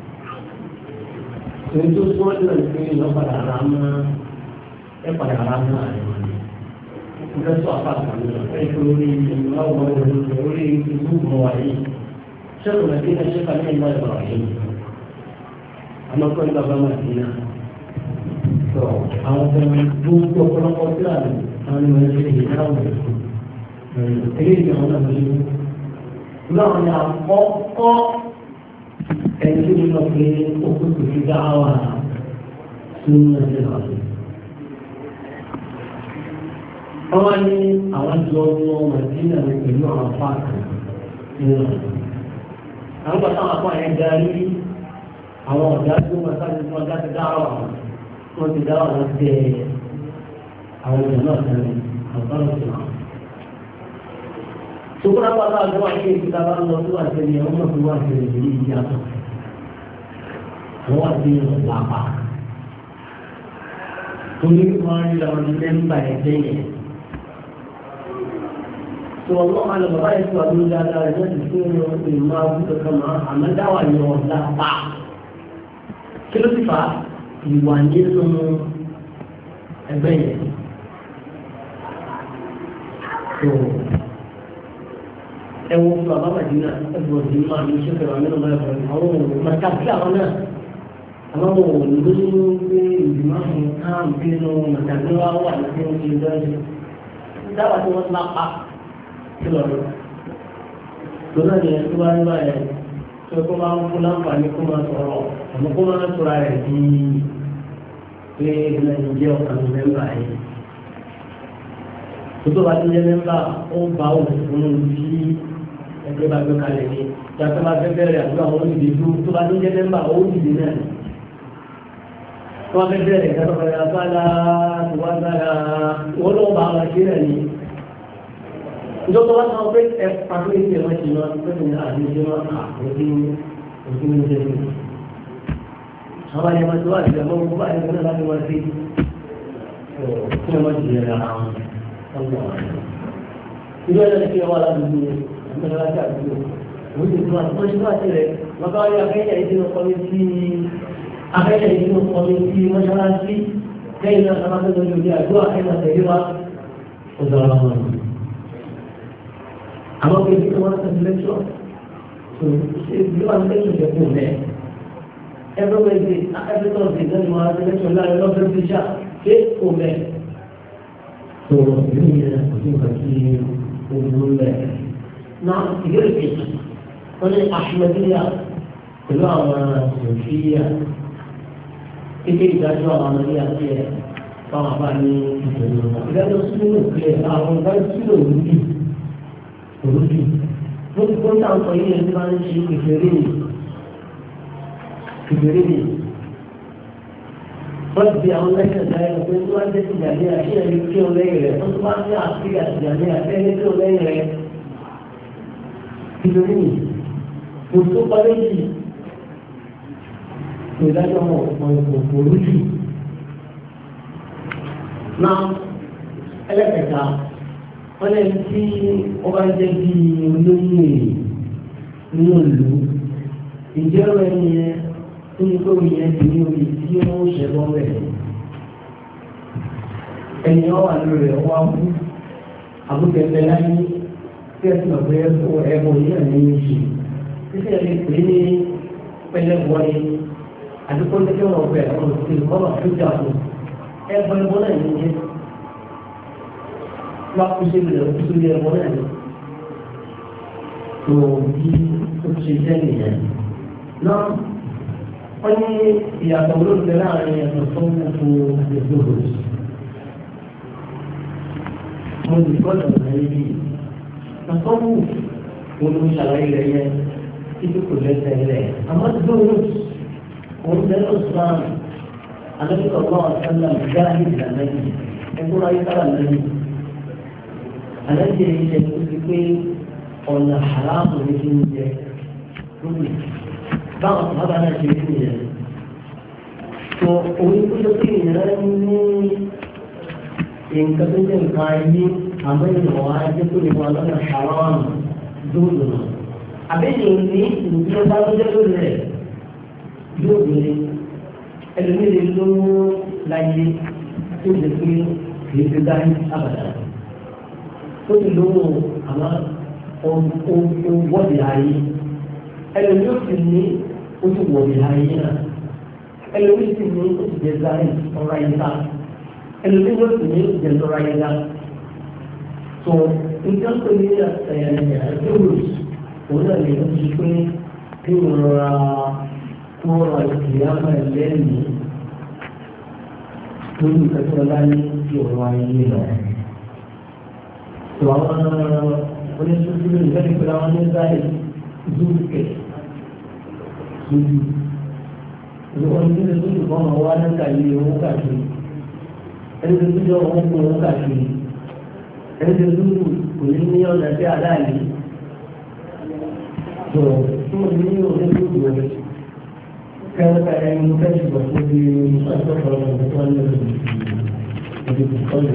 tó ń tó sọ́ọ́dún náà pé ìyọ́ padà ara mọ́ ẹ padà ara mọ́ àrẹ wọn ni mo fẹ́ sọ àpáta mi lọ fẹ́ kí orí ìwáwọ̀ orí ìlú mọ̀ wáyé sẹ́nu nàbí náà ṣe kàní ìmọ̀ ìbọ̀rọ̀ yìí àmọ́ kọ́ ní bàbá màdínà àwọn ọmọ gbogbo ọ̀pọ̀lọpọ̀ tí a lè àwọn ọmọ ẹgbẹ́ ìdáwọ̀ eléyìí àwọn ọmọ ìlú láwọn ní àkọ́kọ́ ẹni tí wọ́n lọ pé ó kú kò sí dáhàwà nínú ẹgbẹ́ náà. wọ́n ní àwọn jọ ọmọ màdínà ní pẹ̀lú àwọn fáàkì nínú ọ̀dọ́. àwọn bàtà àwọn afọ àyẹ̀ darí àwọn ọ̀dà tó wọ́n sáré fún ọjà ti dáhàwà wọ́n ti dá ọ̀rọ̀ tẹ àwọn èèyàn náà sẹ́nu àbúrò sí wọn. Sukura pada agama ini kita akan lakukan ini, orang tua ini jadi apa? Orang ini apa? Tulis mana dalam tempat ini. So Allah Taala berkata suatu jalan itu disebut imam kama amal dakwah yang apa? Kalau sifat diwajib ẹgbẹ́ so ẹwọ fún bàbá Màdínà ẹgbẹ́ òdì máa ní ṣe fẹ́ràn mẹ́rin máa fẹ́ràn àwọn ọmọ màtàkì àwọn náà àwọn ọmọ òyìnbó ní pé ìgbìmọ̀ àwọn káàmù kí nínú màtàkì wá wà ní oṣù ìdájọ́ dábàá tí wọ́n ti máa pa sí lọ́rọ̀ lọ́nà ní ẹ̀ tó bá ń bá ẹ̀ tó kó máa ń fún láǹfààní kó máa sọ̀rọ̀ àmọ́ kó máa sọ̀rọ̀ rẹ̀ di pé ìlànà ìjẹ́ ọ̀kan mẹ́mbà yìí. Tó bá ti jẹ́ mẹ́mbà ó bá òun fún un sí ẹgbẹ́ bá gbé kalẹ̀ ní. Ìjọba bá fẹ́ bẹ̀rẹ̀ àdúrà wọn dìde tó bá ti jẹ́ mẹ́mbà ó dìde náà. Tó bá fẹ́ bẹ̀rẹ̀ ìjọba bẹ̀rẹ̀ àbálá tó wá sára wọ́n lọ́wọ́ bá wọn ṣe rẹ̀ ní. Ìjọba wá sọ pé ẹ pàtó ìṣe wọn ṣe wọn pé ní àdéhùn wọn kà òfin ní ṣe fún àwọn ẹ̀yẹ máa tó wà nígbà mọ́ gbogbo àyẹ̀kọ́ náà láti wọ́n sí kí wọ́n ti yẹra àwọn ọmọ ìlú ẹ̀dá ní kí wọ́n wà ládùúgbò ìgbàlá láti àdúgbò òun ti tún àtúnṣe tó àti rẹ̀ wọ́n bá wáyé akẹ́yẹ̀ ìdínú kọ́mítì mọ́ṣáláṣí lẹ́yìn náà sábà tó lórí òde àdúrà ẹ̀mà tẹ̀lé wa ó dára wọn. àwọn kejì tó wọ́n ti lẹ́tọ̀ tó ṣe ìlú àwọn lẹ́tọ̀ ìjẹ̀kùn rẹ̀ every Wednesday, every Thursday, then you are going to learn a lot of Fisha. Okay, okay. So, you need to continue to do that. Now, here it is. Only Ahmadiyya, Ulama, Sufiya, it is that you are Ahmadiyya here. Bani, that was so clear. Our guys still Rudy. What you put down for you and manage if you really. Ìbéèrè ni wọ́n ti àwọn lẹ́sẹ̀ dáyẹ̀ pé tó wá jẹ́ ìjàdé àṣírí ẹni kí o lẹ́yìn rẹ̀ wọ́n tó bá ní àṣírí àtìjàdé àtẹ́ni kí o lẹ́yìn rẹ̀. Ìbéèrè ni kò tó parí jì kò dájọ́ mọ̀ ọ̀pọ̀ lójú. Náà ẹlẹ́kẹ̀ta wọ́n lẹ́yìn tí wọ́n bá jẹ́ bí olóyè nínú ìlú ìjẹ́rọ ẹni yẹn tó ní kó mi yẹn ti ní orí tí ó ń ṣẹ̀bọ́ rẹ̀. Ẹni ọ̀wà lórí rẹ̀ wá kú àbúkẹ́fẹ́ láyé tí ẹ ti mọ̀ pé ẹ̀bùn yìí náà ní í ṣe. Títí ẹ lè pè é ní pẹlẹbọ ni àdúgbò ní kí wọ́n bẹ̀ ọ̀rọ̀ sí ìkọ́nà tó jà fún ẹ̀bùn ẹ̀bùn náà ní í ṣe. Wọ́n á kú sí ilẹ̀ òkú sí ẹ̀bùn náà ní. Tó bí ó ṣe jẹ́ nìyẹn. Náà wọ́n ní ìyàtọ̀ olóògbé láàrin ẹ̀sọ̀ tó ń fún àdéhùn. Mo lè gbọ́dọ̀ láyé bí àtọ́wò olóògbé ṣàlàyé rẹ̀ yẹn títí kò lẹ́sẹ̀ rẹ̀. Àmọ́ tí ó òun tẹ́lẹ̀ ọ̀sán àdókòtò náà sẹ́lẹ̀ gáàlì ìlànà yìí ẹgbẹ́ ayé sára lẹ́yìn. Àlejò ìṣẹ̀ tó ti pé ọ̀nà àràbò ní kí ń jẹ lórí. Báwọn bàbá náà ṣe fún yẹn. Tó orí tó tó kí ìyẹn ní nǹkan tó jẹ́ nǹkan ayé àmọ́ ìwọ̀n ajé tó lè wọ́n lọ́nà ṣàwọn dúró náà. Àbẹ́yẹ̀ ní ìdílé bá tó jẹ́ lórí rẹ̀ yóò gbére. Ẹlòmíì lè lówó láyé tó lè pé kì í fi dání àbàdà. Ó ti lówó àmọ́ ohun wọ́ọ̀dì ayé. Ẹlòmíì ó sì ní ojú wọ̀ọ̀dì ayé náà. Ẹlòmíì sì ní oṣù jẹ́sàáyé ọ̀rọ̀ ayé náà. Ẹlòmíì ó sì ní oṣù jẹ́sàáyé ọ̀rọ̀ ayé náà. So nǹkan tó ní ẹ̀ẹ́dẹ́gbẹ̀rún òun náà lè ń ṣe pé kí n rọra kó ọ̀rọ̀ ìyáma ẹlẹ́yìn lórí ìkẹ́kọ̀ọ́ láyé tí ọ̀rọ̀ ayé lọ. So àwọn oníṣòwò lè fẹ́ pẹ̀lú àwọn oníṣàlẹ̀ zúkẹ̀ lójú. Ìjọba ní ilé tó dùn fọ́nà wá ní kàyé owó káàkiri. Ẹni tó jọ owó kún owó káàkiri. Ẹni tó dùn kò ní ní ọ̀nà tí aláàlú tó tó ní onígbòdò rẹ̀ kẹ́rẹ́kẹ́ ẹni fẹ́ẹ́ ṣùgbọ́n tó di ìṣàkóso ọ̀rọ̀ tó ń lò ní ìdíkọ́lù.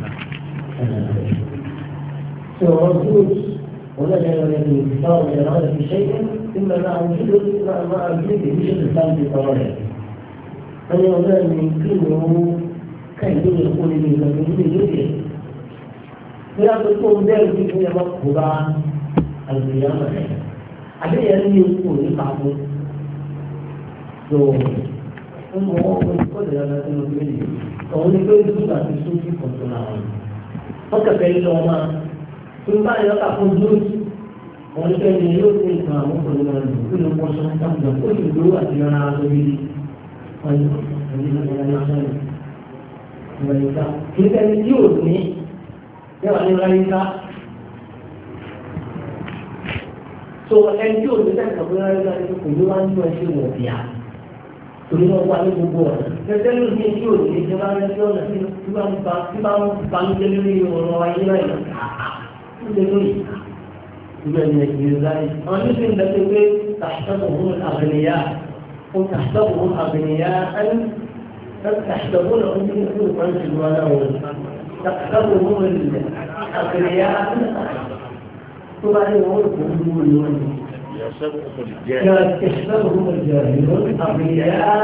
So مردود ولا جرى الإنسان إرادة في شيء إما مع وجود مع وجود وجود الإنسان في قراره. أنا أظن يمكنه كيف يقول لي من وجود فلا تكون ذلك في مقبوضة القيامة. عليه أن يكون يقعد. So هو كل هذا المسؤولية. وهو يقول لك أن تسوي في كنترول. فكيف يلومه nígbà yẹn ká fún júùs wọn ní kẹ́ni yóò ní ìtàn àwọn ọkùnrin náà lò kí ló kọ́ sọ sáńdà ó sì lówó àti ọ̀rá aṣọ gidi wọn ní ìrẹ̀lẹ́sà kí ní kẹ́ni tí ò ní yẹ́wà ní ìrẹ̀lẹ́sà so ẹni tí ò ní sẹ́kọ̀ọ́ fún ìrẹ̀lẹ́sà ní kò ní wá ń tún ẹṣin wọ̀ bíà torí wọn wá ní gbogbo ọ̀nà tẹ́tẹ́ ló ní tí ò ní ìjọba rẹ̀ tí ọ̀nà tí bá ń ba ń jẹ́ lórí ọ̀rọ̀ ayé náà لكن تحسبهم الأغنياء وتحسبهم أغنياء تحسبونهم يكونوا قريش الولاء تحسبهم الأغنياء يحسبهم الجاهلون أغنياء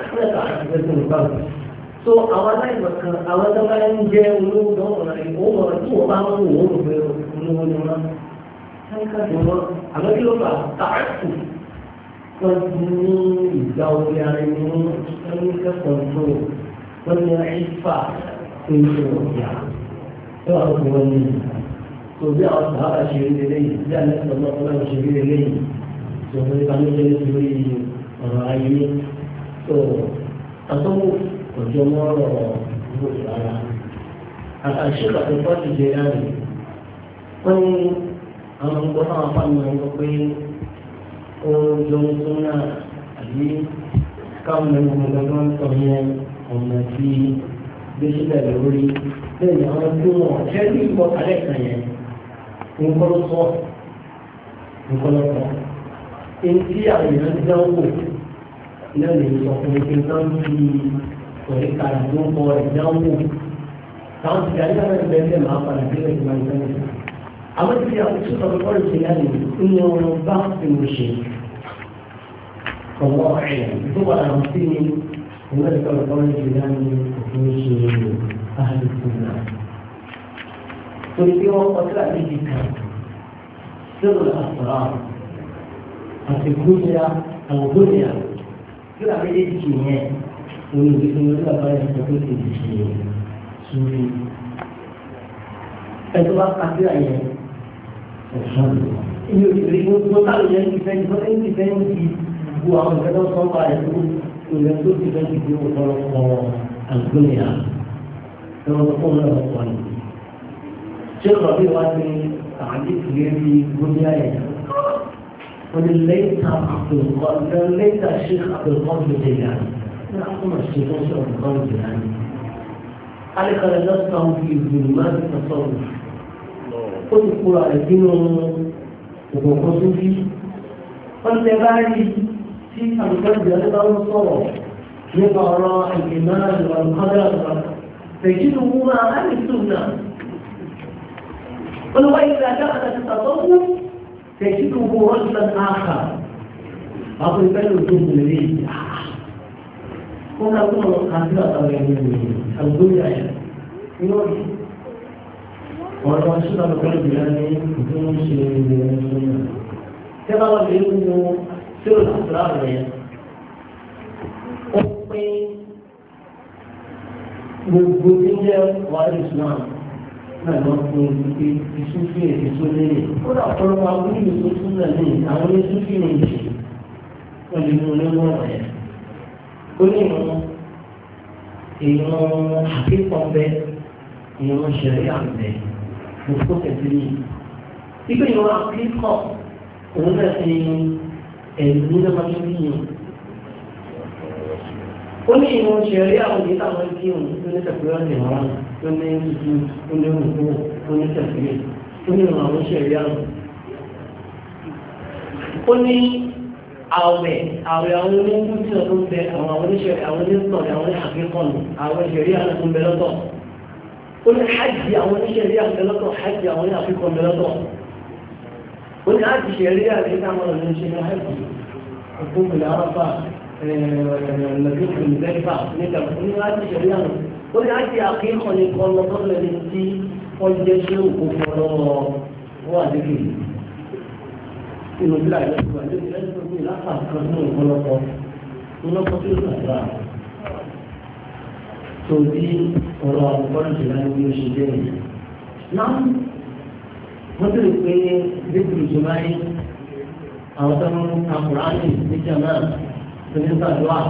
so àwọn aláìmọ̀kan àwọn tó bá ń jẹ́ olówó dánwò ìwọ̀n tí wọ́n bá ń wò ó rò olówó ni wọ́n káńkà ni wọ́n àmọ́ kí ló bá tààkù wọ́n ti ní ìgbà orí ara ẹni wọ́n ní kẹ́kọ̀ọ́ tó wọ́n ní ìfà tó ń ṣe ọ̀gá tó wà lóko wọn ní tó bí àwọn sàárà ṣe rí lélẹ́yìn bí alẹ́sọ̀ náà wọ́n ṣe rí lélẹ́yìn tó wọ́n ní ká ló jẹ́ nítorí ọ̀rọ̀ ayé tó àtọ́wò ọjọ́ mọ́rọ̀ gbogbo ara àṣìkà tó bá ti jẹ láàrin wọ́n ní àwọn ọmọ náà fáwọn ọmọ pé ó jọ ń tún náà àbí káwọn ẹni ọmọ gbọ́dọ̀ ń tọ́ yẹn ọ̀nà tí gbé sílẹ̀ lórí bẹ́ẹ̀ ni àwọn tí wọ́n ṣẹ́ ní ìkọ́ kálẹ̀ kan yẹn nǹkan ló sọ nǹkan ló sọ èyí tí àwọn èèyàn ti dánwò náà lè sọ fún mi pé náà ń fi ọ̀rẹ́ kàrà tó ń kọ ìdánwò táwọn ti darí àwọn ẹgbẹ́ ẹgbẹ́ máa padà dé ẹgbẹ́ máa ń sẹ́yìn. àwọn ti àwọn tó sọ̀rọ̀ kọ́ ìṣe yá ni inú ọ̀rọ̀ bá ti mú ṣe ọ̀wọ́ ẹ̀ tó wà láwọn sí ni ìwé ìsọ̀rọ̀ kọ́ ìṣe yá ni òfin ṣe àhàlùkù náà. torí pé wọ́n kọ́ sílẹ̀ méjì kan sọ́dọ̀ àṣọ̀rọ̀ àti gbóyà àwọn gbóyà sílẹ̀ méjì yẹn olùdíje bàbá yẹn tó ti di ṣe sórí ẹjọ́ bá kàdé àyẹ ẹ̀sán lò ìyẹn òṣèré gbogbo táwọn yẹn ti fẹ́ ti fẹ́ ti bu àwọn ìfẹ́tọ́ sọ́ńpa ẹ̀ tó ìrẹ́ tó ti fẹ́ ti di ọ̀pọ̀lọpọ̀ àgbóyà ẹ̀rọ tó kọ́ lọ́wọ́ pọ̀ ní. ṣé ọ̀rọ̀ bí wàá ní àdéhùn yẹn bí gbóni àyẹ wọ́n ní lẹ́yìn ṣe àbẹ̀kọ́ نعم الشيطان شر القلب يعني عليك نفسه في ظلمات التصرف قلت تقول على الدين وقوقص فيه قلت بعدي في القلب لدى الصلاة يقرأ الإيمان والقدر تجده مع أهل السنة قل وإذا دخلت التصوف تجده رجلا آخر أقول بل الجنب الذي wọ́n ká tó lọ kàdí àtàwọn ẹ̀yìn ìrìn àgbóyà ẹ̀ inú ọ̀dí ọ̀rọ̀ ṣúná lọ́pọ̀ ìgbìyà ní ìdúró ṣe ìrìn ẹ̀ṣọ́nà tí a bá wọ́n lè wú tí ó lọ́pọ̀ rẹ̀ ó pín gbogbo tí ń jẹ́ wàhálì islam náà lọ fún ìsúfì èso lẹ́yìn ó dà ọ̀pọ̀lọpọ̀ àwọn onímọ̀ tó náà lẹ́yìn àwọn oníṣúfì ní ìṣe wọ́n lè mú onímọ̀ rẹ̀ ó ní ìran àkíkọ̀ bẹ ìran ṣẹ̀rí àbẹ̀ gbogbo tẹ̀sílì ibi ìran àkíkọ̀ òun náà ti ẹ̀lú ní ọmọ tó yíyan ó ní ìran ṣẹ̀rí àwọn ìdí táwọn ń kí òun tó ní tẹ̀sílì ọ̀sẹ̀ wọn tó ní ìtú tó ní òkú tó ní tẹ̀sílì tó ní ìran àwọn ṣẹ̀rí àwọn ó ní àwẹ̀ àwọn onígbùsọ̀ tó ń bẹ àwọn oníṣẹ́ àwọn oníṣẹ́ àwọn àfikọ́nù àwọn ìṣẹ̀rí àwọn tó ń bẹ lọ́tọ̀ ó ní hajj àwọn oníṣẹ́rí àwọn bẹ lọ́tọ̀ hajj àwọn àfikọ́nù bẹ lọ́tọ̀ ó ní hajj ṣẹ̀rí àti àwọn oníṣẹ́ ní hajj òkúńkù làárọ̀fà lọ́dúnkù nìgbẹ́fà nígbà ó ní hajj ṣẹ̀rí àwọn ó ní hajj àfikọ́nù ní kọ́ lọ́tọ́ lẹ́ni tí wọ́n jẹ́ ṣé òkú fọlọ́ wọ́n àdékè inú bí láì lọ́sọ̀rọ̀ àdékè lẹ́sọ̀rọ̀ bí láfà kan fún ìpọlọpọ ìpọlọpọ tó lọ àdúrà tó bí ọ̀rọ̀ àbùkọ́rọ̀ jù láti bí ó ṣe jẹ́ yìí. náà wọ́n tẹ̀lé pé bíbélì ìjọba yìí àwọn tó ń ka kùránì níjà náà tó ní sàdúrà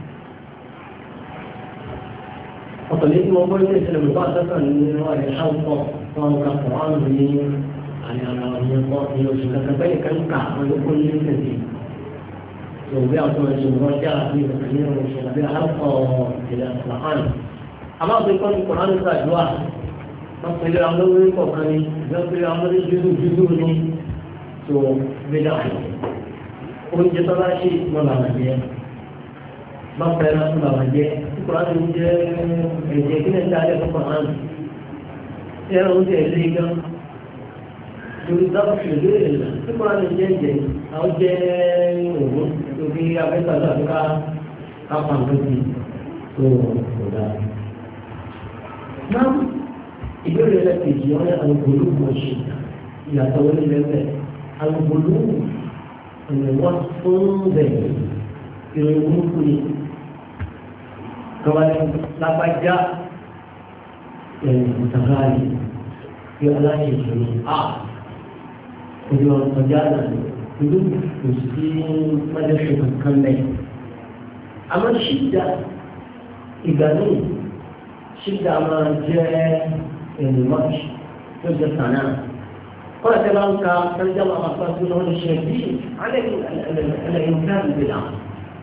ọ̀pọ̀lọpọ̀ tí wọ́n gbọ́ ilé ìṣẹ̀lẹ̀ bùbá àtẹ́kọ̀ nínú àyẹ̀ṣà ọ̀pọ̀ wọn ka kùránì ní àyàrá ọ̀yẹ́kọ́ ní oṣù kankan bẹ́ẹ̀ kan kà wọ́n ló kó ní ìṣẹ̀lẹ̀ òbí àwọn ẹ̀ṣẹ̀ wọn já àbí ìrìn òṣèlú àbí àlùkò ìlẹ̀ kùránì. àmọ́ àti kọ́ ní kùránì sàdúrà wọ́n pèlè àwọn olórí kọ̀ọ̀kan ní wọ́n pèlè àwọn olórí júdú ní tó gbéra oúnjẹ tó bá ṣe ìtumọ̀ bàbá jẹ́ bá pẹ̀lú fún bàbá jẹ́ tí kùránì jẹ́ ẹ̀jẹ̀ kí ní dáadé fún kùránì ẹ̀rọ oúnjẹ ilé gan lórí dábà fi lè lè tí kùránì jẹ́ ẹ̀jẹ̀ àwọn jẹ́ òwò tó fi abẹ́sàdó àti ká pàǹtó sí tó kò dáa. náà ìbéèrè rẹ̀ kejì wọn ní alùpùpù mọ̀ ṣe ìyàtọ̀ wọlé lẹ́gbẹ̀ẹ́ alùpùpù ìwọ̀n fún bẹ̀rẹ̀ ìròyìn burúkú ni kawai lápájá ìtàkàrí bí aláṣẹ ìṣòro ojú ọjà náà ìlú kò sí mọ́lẹ́sẹ̀ kankan lẹ́yìn. àmọ́ ṣídà ìgbà míì ṣídà máa jẹ́ ènìmọ́ọ̀ṣì tó jẹ́ sànà. قال كلام كترجمة أخبار الشديد على الإمكان بالعمل.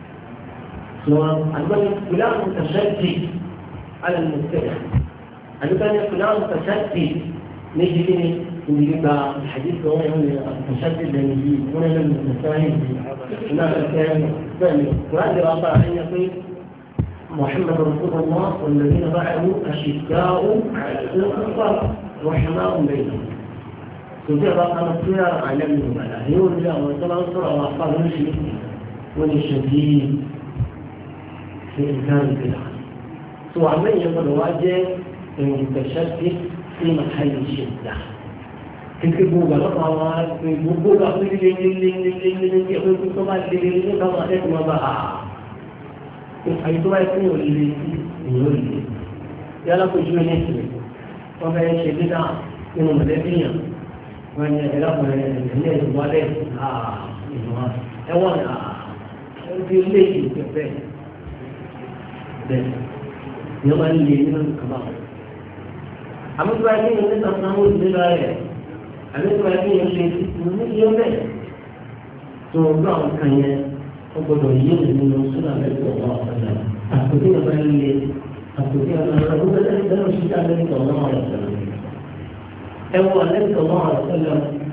المهم فلان متشدد على المبتدع. كان فلان متشدد نجي نجيب الحديث هو المتشدد نجي هنا المتفاهم هنا كان فلان دراسة عن يقول محمد رسول الله والذين معه أشداء على الكفار رحماء بينهم. وجاء أنا فيها علم الملا يقول لا وطبعا صورة وأحفظ نشي ونشديد في إمكان البدعة سواء من يقول واجب المتشدد في محل الشدة كنت بوغا لطبعا بوغا يقول طبعا اللي طبعا ما بقى أي طبعا يقول اللي يقول لي يلا كجوا نسمي وما يشدد إنه مدبيا wọ́n ní ẹlọ́kùnrin ilé ìwọlé ìwọ̀n ẹwọ́n ẹbí ilé ìgbẹ́ bẹ́ẹ̀ ni wọ́n máa ń lè nínú kaba. àmọ́tò ẹbí yẹn nígbà tí wọ́n ti lọ rẹ̀ àmọ́tò ẹbí yẹn lè mú ní iye bẹ́ẹ̀ tó o gbọ́ àwọn kan yẹn ó gbọ́dọ̀ yé mi nínú sọ́nà lẹ́tọ̀ ọ̀gá ọ̀gá àkókò yẹn bá ń lè àkókò yẹn bá ń lè ọ̀gá lẹ́tọ̀ ṣíṣá lẹ́tọ̀ ọ̀gá ọ̀gá ẹwọ alẹ́sọ̀ wọn àṣẹlẹ̀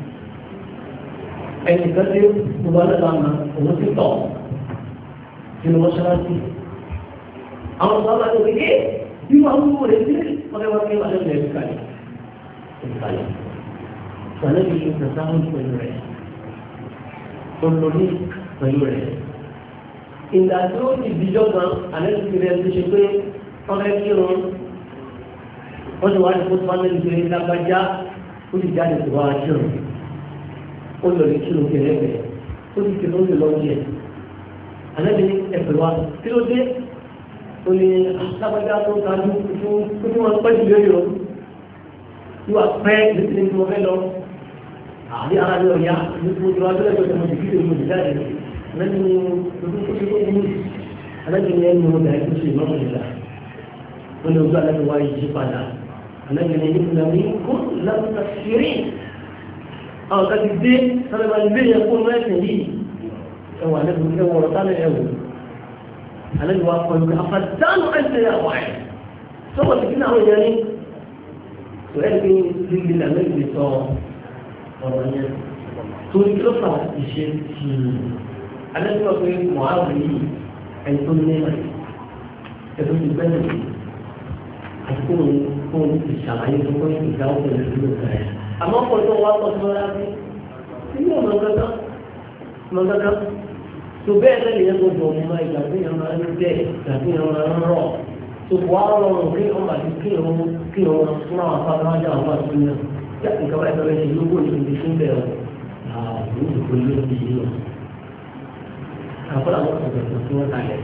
ẹnìkan tí ó bá lẹ́la ma òun ti tọ̀ sínú mọ́ṣáláṣí àwọn ọ̀sán bá tó kéke bí wọ́n wúwo rẹ̀ sí ọ̀rẹ́ wọn kí wọ́n lẹ́nu ẹ̀ka kalẹ̀ ìkàlẹ̀ sọ̀rọ̀ bí ìtẹ̀sáwọn pẹ̀lú rẹ̀ olórí pẹ̀lú rẹ̀ ìgbà tí ó ti dijọ́ kan alẹ́ ti rẹ̀ ti ṣe pé ọ̀rẹ́ kírun wọ́n ti wá ní fún fámìlì pé lágbájá ó ti jáde tó wá kírun ó lọ rí kírun kẹrẹ́fẹ́ ó ti kírun ó lè lọ jẹ àlẹ́ ní ẹ̀fẹ̀ wa kí ló dé ó ní lágbájá tó tajú fún wọn pẹ́ jù lórí o yóò pẹ́ létí ní tí wọ́n fẹ́ lọ àbí ara ní ọ̀yá ní kó tó wájú lẹ́jọ́ tó mo ti kíkiri mo ti jáde àlẹ́ ní ojú tó ti tó kú àlẹ́ ní ẹni mo bẹ̀rẹ̀ tó ṣe ìmọ̀ ìlà ó ní ojú àlẹ́ mi wá yìí padà. الذين يؤمنون منكم لم تكفرين أو قد الدين فلما البين يقول ما يتنهي هو نبي هو رطان الأول الذي وقال أفدان أنت يا واحد ثم تكنا هو يعني سؤال في الأمل بصور ورانيا torí kí ló fà ìṣe tì í alẹ́ tí wọ́n pe mọ̀háwù yìí ẹni tó ní ẹ̀tọ́ ti bẹ́ẹ̀ lè àkóhùn ìṣàlàyé tó kọ́ ìdáwọ́ pẹ̀lú ìlú rẹ̀ àmọ́ pọ̀ tó wá pọ̀ tó rárá sí ilé ọmọ kankan tó bẹ́ẹ̀ lẹ́yìn yẹn gbọdọ̀ ọmọ ìgbà tí yẹn máa ń dẹ̀ ìgbà tí yẹn máa ń rọ̀ tó wá rọrùn kí wọ́n bá ti kí wọ́n fún àwọn afárá wájà àwọn àtúnyẹ kí nǹkan bá ìtọ́lẹ̀ ṣe lóko ní ibi tí ń bẹ̀rẹ̀ àwọn ìdìbò ilé ti yí wọn. àkọlà wọn kò tẹ̀sán tí wọ́n kalẹ̀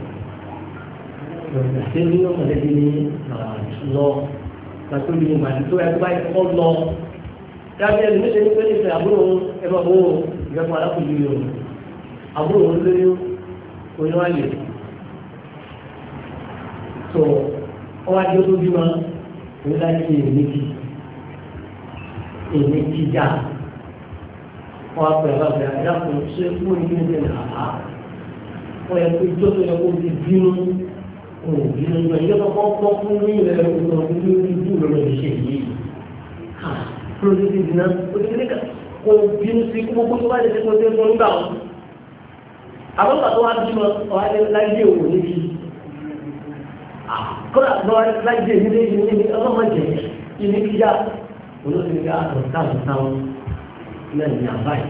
ṣé ní ọmọdébí ní lọ pàtó ní ìgbà tó ẹ bá kọ́ lọ dábìá ẹni méjì ní pé ní ìfẹ́ àbúrò ẹ bá wọ́n ìgbẹ́kùn alákòjú yìí o àbúrò wọn lóyún oyún àlè tó ọwọ́ adé tó bímọ òun láti èméjì já wọ́n á pẹ̀lú àbẹ̀ àdàpọ̀ ṣé fún ní kíni tẹ̀lé àhá wọ́n yẹ kó ijó tó yẹ kó ti bínú òun bínú ìgbà yìí lọ́kọ́ kọ́ fún ní ilẹ̀ ìgbà tó ní ojú lọ́rọ̀ ìṣe yìí kúrò ní ti dìnnà ó ti ní kó bínú sí gbogbo tó bá lè ṣe kó tẹ́ fún nígbà wọn. àwọn ìgbà tó wá bímọ ọ̀hán láyé òwò níbi kọ́lá lọ́wọ́ láyé nílé ní ọlọ́mọdé ilé kíjà olóṣèlú àtọ̀tàwọn táwọn náà ní àbáyé.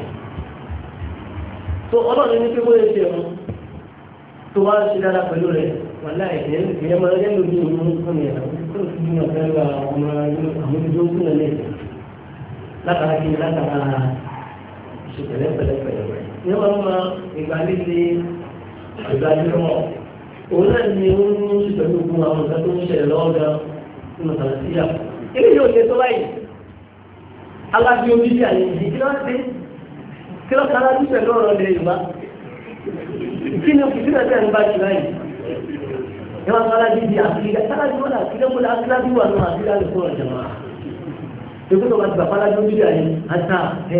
tó ọlọ́run ní pé bóyá ṣe wọn tó wá ṣe dára pẹ̀lú rẹ̀ wà láì ẹ̀yẹ́ máa yẹ́ lójú ìlú fún mi tó fi bí ọ̀fẹ́ gba ọmọ àmójútó fún ẹ̀ lẹ́sẹ̀ látara kí ni látara ìṣèpẹ̀lẹ́ pẹ̀lẹ́pẹ̀lẹ́ rẹ̀. ní wọ́n máa ìgbà líle ìgbà lílọ́ òun náà ni ó ń ṣe pẹ̀lú ogun àwọn ọ̀gá tó ń ṣẹlẹ̀ lọ́wọ́ gan nínú tàlàsíyà. ilé yóò ṣe tó báyìí alábí omi bí àyè ìdí kí lọ́ọ́ ṣe kí lọ́ọ́ kára bí pẹ̀lú ọ̀rọ̀ ilẹ̀ Yorùbá kí ni òkìtì náà tẹ̀ ń bá jù báyìí. ẹ máa kára bí di àfíríkà kára bí wọn àfíríkà wọn àfíríkà bí wà nù àfíríkà lè fún ọ̀jọ̀ máa. èkó tó bá ti bàbá alábí omi bí àyè àtà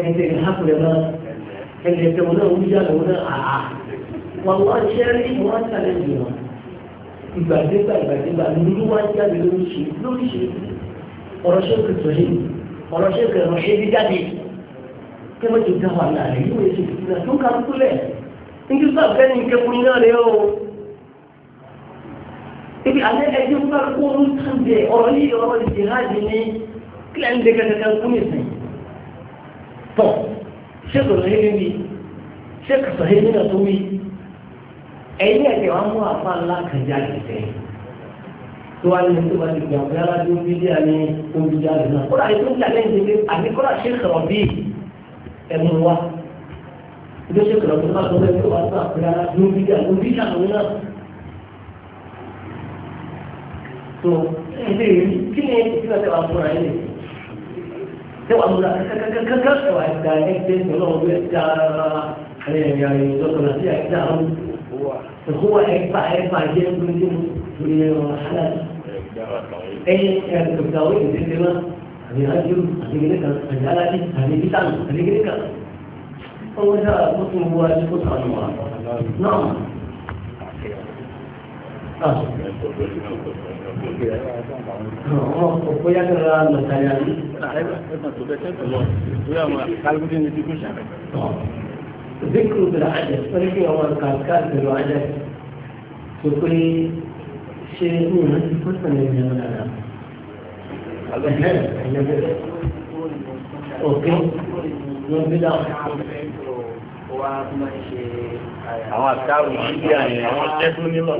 ẹ̀ẹ́dẹ̀ wọn náà wúyà lọ́wọ́ náà àá wọn wá ṣẹ́rí wọn ṣàlẹ́jì wọn ìgbàdégbà nínú wá jáde lóríṣìí ọ̀rọ̀ ṣe kò sọ̀rọ̀ ọ̀rọ̀ ṣe kò rọ̀ ṣe bí jáde kí wọ́n ti dá wà láàrin yóò ṣe ìtura tó ká kúlẹ̀ nígbà tó àgbẹ̀ ní ìkẹ́kùn iná rẹ̀ o ibi alẹ́ ẹjọ́ bá kó ń tàn jẹ ọ̀rọ̀ yìí ọ̀rọ̀ ìjìnláàjì ní kílẹ̀ ń dé kẹ́kẹ́ fún ìsìn tọ̀ ṣé kò rọ̀ ṣé kò sọ̀rọ̀ nínú tó wí ẹ̀yìn ẹ̀kẹ́ wa mú àfa ńlá kan jáde sẹ́yìn tó wá ní tó bá ti gbà pé aládùn bídíà ní omi jáde náà kódà ètò ìjà lẹ́yìn tẹ́lẹ̀ àbí kódà ṣe sọ̀rọ̀ bí ẹ̀mú wa ìjọ ṣe sọ̀rọ̀ tó bá tó lẹ́yìn tó wá tó àpẹẹrẹ aládùn bídíà ló bí ìṣàlùmí náà. tó ẹ̀dẹ̀ yìí kí ni ìṣúná tẹ́wà fúnra yìí lè tẹ́wà múra kẹ́kẹ́kẹ́kẹ́ ẹ̀wà ìgbà ẹgbẹ́ ìṣọ̀lọ́ هو يدفع جيب من حلال اي التداوي الدم هذه اجر هذه لك هذه بتاع هذه لك هو ده مسلم هو سبحان الله نعم voy a cerrar la tarea ذكر بالعجز ولكن هو الكالكال بالعجز يقول شيء من هذه الفتنة اللي يجب اوكي بدأ àwọn àtàrù ìdí àyẹ̀ àwọn tẹ́tún nílọ̀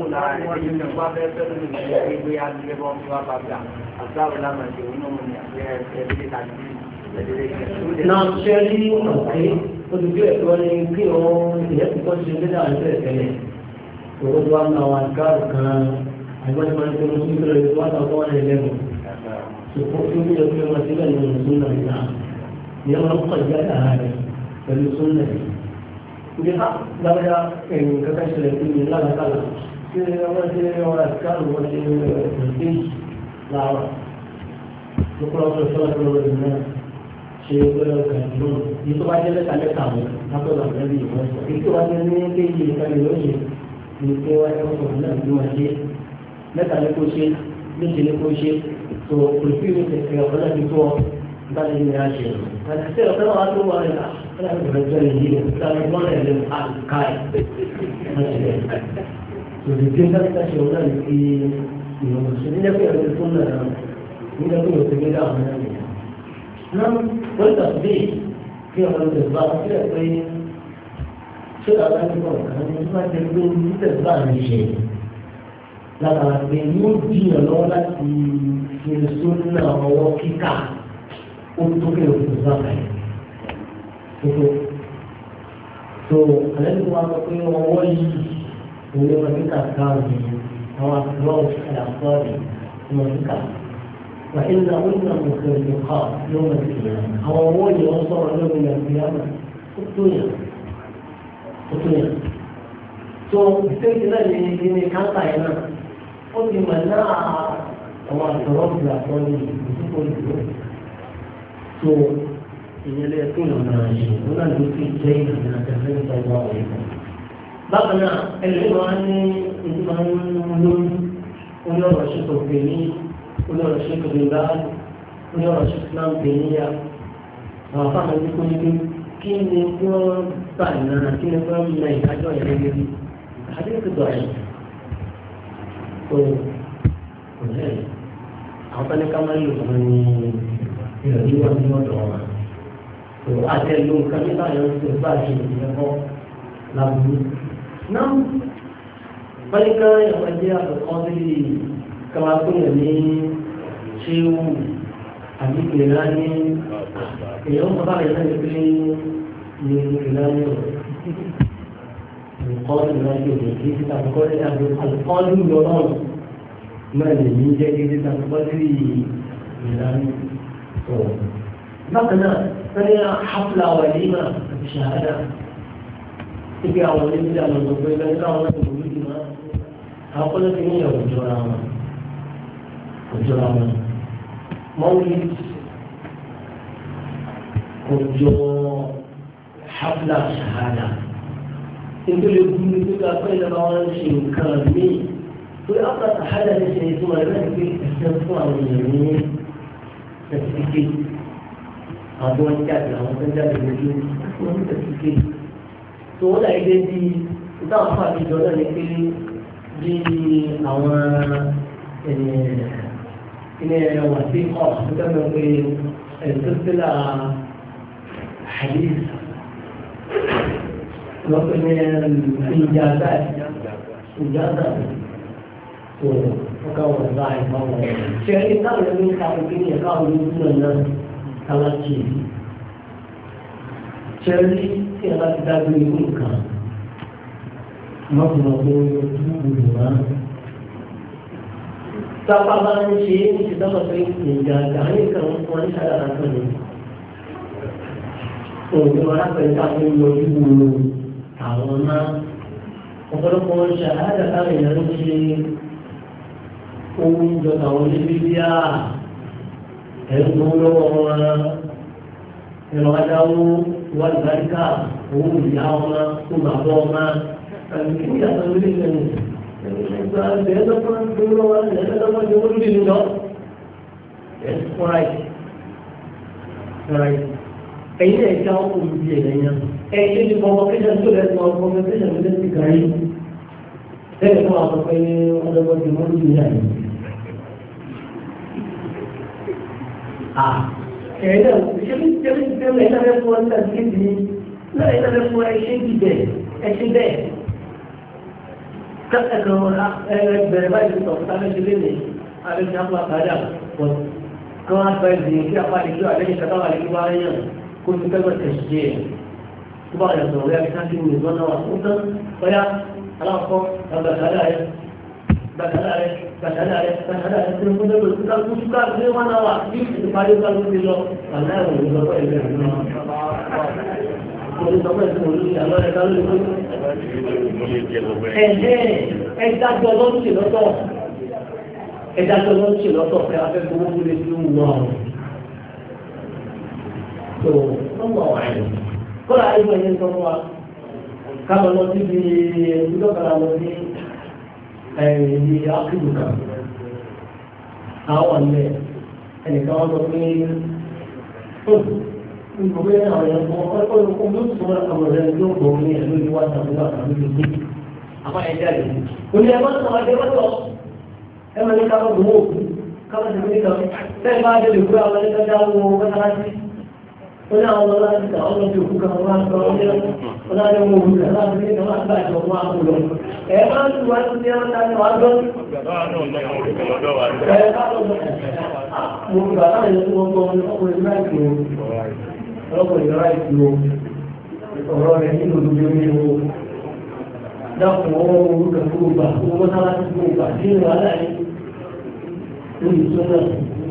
náà ṣe rí ọ̀kẹ́ olùgbé ẹ̀kọ́ ní kí wọ́n ìyẹ́ ti kọ́ ṣe lédà àìsẹ̀ tẹ́lẹ̀ owó tó wá náà wọn káàrù kan àìgbọ́dé máa ń tó lóṣù tó lè wá náà wọ́n lè lẹ́nu ṣùgbọ́n tí ó bí ọdún wọn sílẹ̀ ní ọdún náà nígbà ní ọmọ ọkọ̀ ìgbà dára rẹ̀ pẹ̀lú súnlẹ̀ ìdí ká lábẹ́dá ẹ̀yìn kankan ṣẹlẹ̀ sí mi lálàkàlà tí wọ́n ṣe wọn àti káàrù wọn ṣe ẹ̀ẹ́dẹ́jì láàárọ̀ tó kọ́ lọ́sọ̀ sọ́ọ́ tó lọ́wọ́ ìgbà ṣe gbọ́dọ̀ kàdúró yìí tó bá jẹ́ lẹ́ta wọn látọ̀dọ̀ àgbẹ̀bí ìwọ̀n sọ èyí tó bá jẹ́ ní kéjì ìkàlẹ̀ lóye ní pé wọ́n yẹ kó náà bí wọ́n ṣe lẹ́ta ní kó ṣe méje ní kó ṣe tó pèsè ìwé tẹ̀sẹ̀ ọ̀pọ̀ náà ti tó ọ báyìí ní àṣẹ àti ọ̀pẹ́ wà tó wà rẹ̀ láti ọjọ́ ìdí láti wọ́n rẹ̀ lè ká ẹ̀ òdì tí ó bá ti ṣe ọ̀nà ní ti ìwọ̀n ṣe nílẹ̀ pé ọ̀rẹ́ tó nà náà nílẹ̀ pé ọ̀rẹ́ tó dá àwọn náà nìyà. náà wọ́n tàbí kí ọ̀rẹ́ tó bá wọ́n sílẹ̀ pé ṣé àwọn akẹ́kọ̀ọ́ kan ní wọ́n ti gbé nílẹ̀ bá ń ṣe látara pé yóò jìyàn lọ́wọ́ láti ṣe sóńnà ọwọ́ kíkà ó tó kí o tó bá báyìí. tó alẹ́ tó wá sọ pé ọwọ́ yìí òun wọn kíkà káàdì àwọn àtúrọ̀ àdàkọ́ọ̀dì wọn kíkà. wà á nà ó nà mọ̀ kẹ́ ẹ̀ kọ́ yóò wọ̀ sí i. àwọn ọwọ́ yìí wọ́n sọ̀rọ̀ lórí ìyàgbéyàwó ó tó yàn. ó tó yàn. tó ìfẹ́kì náà ní ní káńtà yẹn náà ó ti mọ̀ náà àwọn àtúrọ̀ àdàkọ́ọ̀dì ìdúgbò ìdúgbò. tó ìyẹn lè kí ìlànà àṣẹ wọn náà ló fi jẹ́ ìlànà àtẹ̀lẹ́ nípa ìwà ọ̀rẹ́ kan. bákan náà ẹlẹ́yìn máa ń ní ìdí máa ń lóyún oníọ̀rọ̀ ṣètò pèmí oníọ̀rọ̀ ṣètò gbẹ̀ngà oníọ̀rọ̀ ṣètò náà pèmí ya àwọn afáàmì ní kó níbi kí ni wọ́n bá ìlànà kí ni wọ́n mọ ìdájọ́ yẹn lórí àdéhùn tó dọ̀rẹ́ tó kò lẹ́yìn àwọn tó ní ká máa ń lò wọ́n ní ìrọ̀lú wà ní ọ̀dọ̀ wọn. tó àtẹ̀lù nǹkan nígbà yẹn ń tó bá ṣe ìyẹ́kọ́ lábúrú. náà wọ́n ní ká ìyàwó ẹgbẹ́ àtọ̀kọ́ sí káwá pé yẹn ní ṣéwù àbí ìpìlẹ̀ ní èèyàn ń bá yẹn lẹ́yìn pé ní ìpìlẹ̀ ní القادم لا يوجد كيف تقول القادم يرون ما الذي يجي كيف تقول مثلا فهي حفلة وليمة بشهادة تبي أولي بلا من ضبي بلا ولا تقولي ما هقول لك إني وجرامة مولد كنجو حفلة شهادة انتو اللي يقولوا تبقى قيل روان شيء كامي وأبقى شهادة شيء ثم يبقى في استنفار اليمين تسكيكي àwọn jáde àwọn tó ń jáde lójú wọn ń tẹ̀síké tó wọ́n láì dé bí ìtàwọn fún àtijọ́ náà ní pé bí àwọn ilé wà sí ọ̀ nígbà tó pé ẹ̀ẹ́dẹ́gbẹ́lá hadith wọ́n pè ní ìjàdá tó wọ́n ká wọ́n bá ẹ̀fọ́ wọn. ṣe ẹni táwọn ẹni ń ka òkè ní ẹ̀ka olóògùn náà kálátì ṣẹ́rí tí a bá ti dágbé ikú nǹkan mọ́kànlá tó yọ tó gbòdò máa sábà bá ń ṣe é ní ìdáwọ̀ pé ìjà àdáyé kan wọn ní sàdára kan ní òun arápẹ̀lẹ́ tá a fi ń lọ ìwò àwọn náà ọ̀pọ̀lọpọ̀ ṣe àádá táwọn èèyàn ń ṣe ohun jọ àwọn níbi bíà ẹ̀rùn lọ́wọ́ wọn ẹ̀rọ adáwó wà lùbáríkà owó ìyá ọmọ tó bàbá ọmọ àti kí ìyàtọ̀ lórí ìlẹ̀nu ẹgbẹ́ ẹ̀ẹ́dọ́gbọ́n tó lọ́wọ́ ẹ̀ẹ́dọ́gbọ́n tó lórí ìlú lọ. ẹ̀yin náà ẹ̀ka ọkọ̀ olùdí ẹ̀yẹn ẹ̀yin ní convocation tó lẹ́sìn ọ̀rọ̀ convocation tó lẹ́sìn kàrí bẹ́ẹ̀ fún àwọn ọ̀pẹ ọ̀dọ́gbọ́n tó lórí ìlú yàrá ẹ̀ẹ́dẹ̀ ìṣẹ́lẹ̀ ìlànà fún ọ́n láti kéde ní láì ìlànà fún ẹṣẹ́ bíbẹ̀ ẹṣẹ́ bẹ́ẹ̀ kẹ́kẹ̀ẹ́ bẹ̀rẹ̀ báyìí sọ fún tábẹ́ṣẹ́ lé ní abẹ́ṣẹ́ àpò àkàdà pọ̀ kí wọ́n á fẹ́ di kí apá àdìgbò àlẹ́yìn kàtàwà lè wá yàn kó fi kẹ́gbẹ́ tẹ̀síjẹ́ ẹ̀ tó bá yà sọ̀rọ̀ yà kí ká kí ní ìgbọ́n náà wà fún tán bóyá aláwọ̀ bàtàlá rẹ̀ tó ń gbọ́dọ̀ lọ sí kálukú sí káàkiri wọn náà wà ní ìparí kálukú ti lọ àná ẹ̀wọ̀n ní lọ́wọ́ ẹ̀rẹ́ rẹ̀ náà. Mo ní sọ́kọ́ ẹ̀sìn olú ní àlọ́ ẹ̀ka lórí pé ẹ̀dájọ́ ló ń ṣe lọ́tọ̀ ẹ̀dájọ́ ló ń ṣe lọ́tọ̀ pé afẹ́fẹ́ owó lè fi ń wọ àwọn. Tó wọ́n mọ̀ wá ẹ̀ kọ́lá ayélujára yẹn sọ fún wa káwọn lọ síbi ìdúdọ̀kàrà lọ sí ẹ̀yìn akílùkà àwọn ọ̀lẹ́ ẹnìkan wọ́n sọ pé ìgbòho àwọn ẹ̀kọ́ ọ̀pọ̀lọpọ̀ ló sọ àwọn ọ̀rẹ́ ló kọ̀ ní ẹ̀lú ìwà tàbí wà tàbí lójú àwọn ẹ̀jẹ̀ rẹ̀. Òní ẹ̀mọ́ sọ ọdẹ mọ́tọ̀ ẹ̀mọ́ ní káwọn gbòó káwọn ti fi kàn bẹ́ẹ̀ bá dé lè kúrò àwọn ẹ̀jẹ̀ dáwọ́ mọ́tàlásí. Ó ní àwọn ọlọ́lá ti àwọn ọlọ́dẹ òkú kan wá sọ ọdẹ ọlọ́dẹ wọn òwú rẹ̀ láti ní ìjọba àgbà ìjọba wọn àbò lọ. Ẹ̀ máa ń tún wá sí ẹ̀rọ tàbí wá gbọ́. Mo gbà láàrin tí wọ́n gbọ́ ọkùnrin láìpẹ́ ọlọ́pàá ìjọba ìlú ọ̀rọ̀ rẹ̀ nínú olùgbé ní owó dákùn ọwọ́ orúkọ gbogbo owó mọ́sálásí gbogbo àti ìrìn aláì lórí tó náà.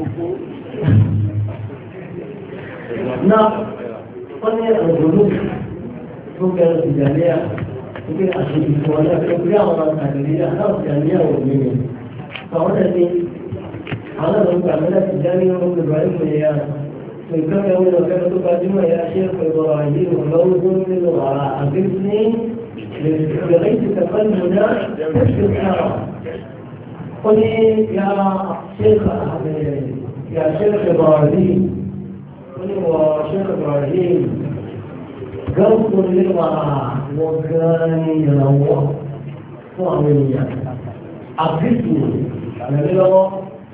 Náà wọ́n ní ọ̀dọ́lù tó kẹrù ìjàlẹ́yà wípé àṣejù fún ọ náà pé àwọn àgbàlẹ́yà náà ìjàlẹ́yà ò ní ní. Àwọn ẹni àwọn ọ̀dọ́ àgbàlẹ́yà ti já ní orúkọ ìbáraẹni fún ẹ̀yà وكما يقول كما تقدمه يا شيخ إبراهيم موضوع من الوراء أقفني بغيث تقلمنا تكفي الحرام قل يا شيخ إبراهيم قل وشيخ إبراهيم قلب للوراء وكان ينوع صاميا أقفني على الوراء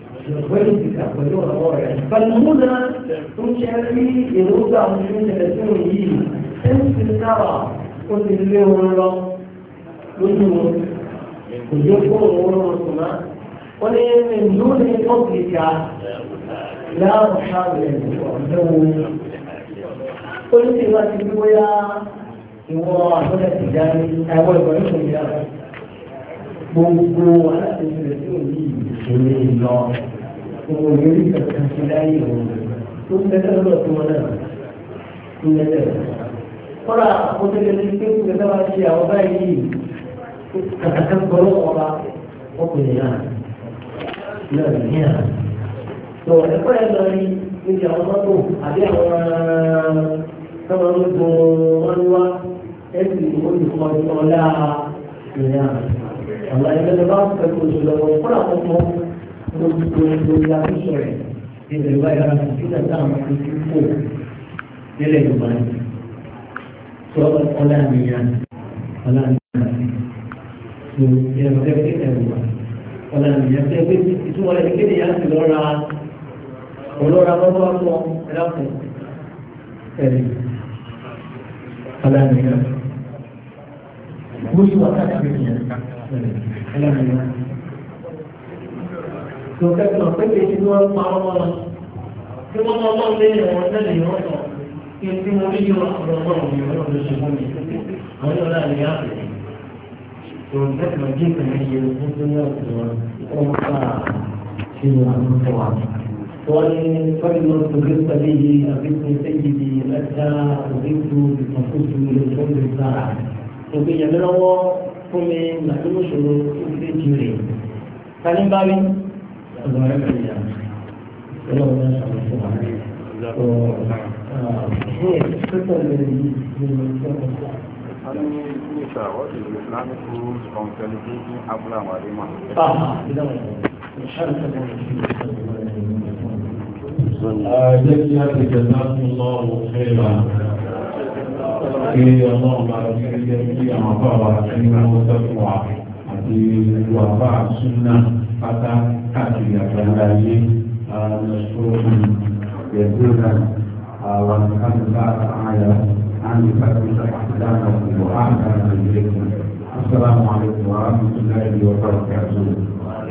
فالمدى تنشأ فيه يرجع من 30 يجي تنسل ترى قلت له الله لجوه ويقول ورسوله ومن دون فضلك لا أحاول له قلت ما تقول يا هنا تجاري أول ولكم يا gbogbo aláṣẹ́sẹ̀ tí ò ní ìṣòro lọ gbogbo ìrírí kankan sí láyé òun tó ń tẹ́tẹ́ lọ́dọ̀ tó wọn náà ń tẹ́tẹ́ rẹ̀. kọ́lá àkọsílẹ̀ ní pé kí ẹ̀ka bá ṣe àwọn báyìí kàkàkà gbọ́dọ̀ ọba ọkùnrin náà náà ní à. tó ẹ̀kọ́ yẹn lọ rí níbi àwọn mọ́tò àbí àwọn sọ́wọ́n ló gun wọn wá ẹ̀sìn olùkọ́ ọ̀la ìrìn àná. Allah yang lepas kemudian pula untuk menggunakan di dalam kita sama itu dia lebih baik. Soal olahnya, so yang berarti kita buat olahnya. Tapi itu oleh kita yang orang apa berapa? Jadi olahnya. Musuh apa namanya? Tó kẹ́kọ̀ọ́ pé kí tí wọ́n pa ọmọ lọ. Tí wọ́n mọ́ ọmọ lé ẹ̀wọ̀n tẹ́lẹ̀ ìwọ̀n sọ, kí tí mo rí yọ ọ̀rọ̀ ọmọ mi ọ̀rọ̀ ló ṣe fún mi. Àwọn yóò láàrin yá pè é. Tó kẹ́kọ̀ọ́ jí ìpínlẹ̀ yẹ fún tó ní ọ̀sẹ̀ wọn, wọ́n ká ṣe àwọn ọmọ wa. Wọ́n ní fọ́nì lọ tó gbé pẹ̀lú yìí àbíkú sẹ́yìdì ẹ̀dá òbíkú ìfọ̀kúsù ìlú sára. Tó gbé yẹn lọ́wọ́ fún mi láti mú ṣòro ìdílé jìrì tani bá rí ọ̀dọ̀ rẹ̀ pẹ̀lú ìyá ọlọ́run náà ṣàwọn fún wa ní pípọ̀ lórí nínú ìṣẹ́ What is the Islamic rules on celebrating Abula Marima? جزاكم الله خيرا kí ọlọ́run bá ti rí jẹ́ kí àwọn afáwà ẹni wọ́n tẹ́kùn wà àti wàfà súnà pátá káàkiri àgbàlá ayé lọ́sọ̀rọ̀ yẹ̀dúrà àwọn àkàndá àyà àti pàtàkì àdáná wà á dáná ìlẹ́kùn. Assalamu alaikum wa rahmatullahi wa barakatuh.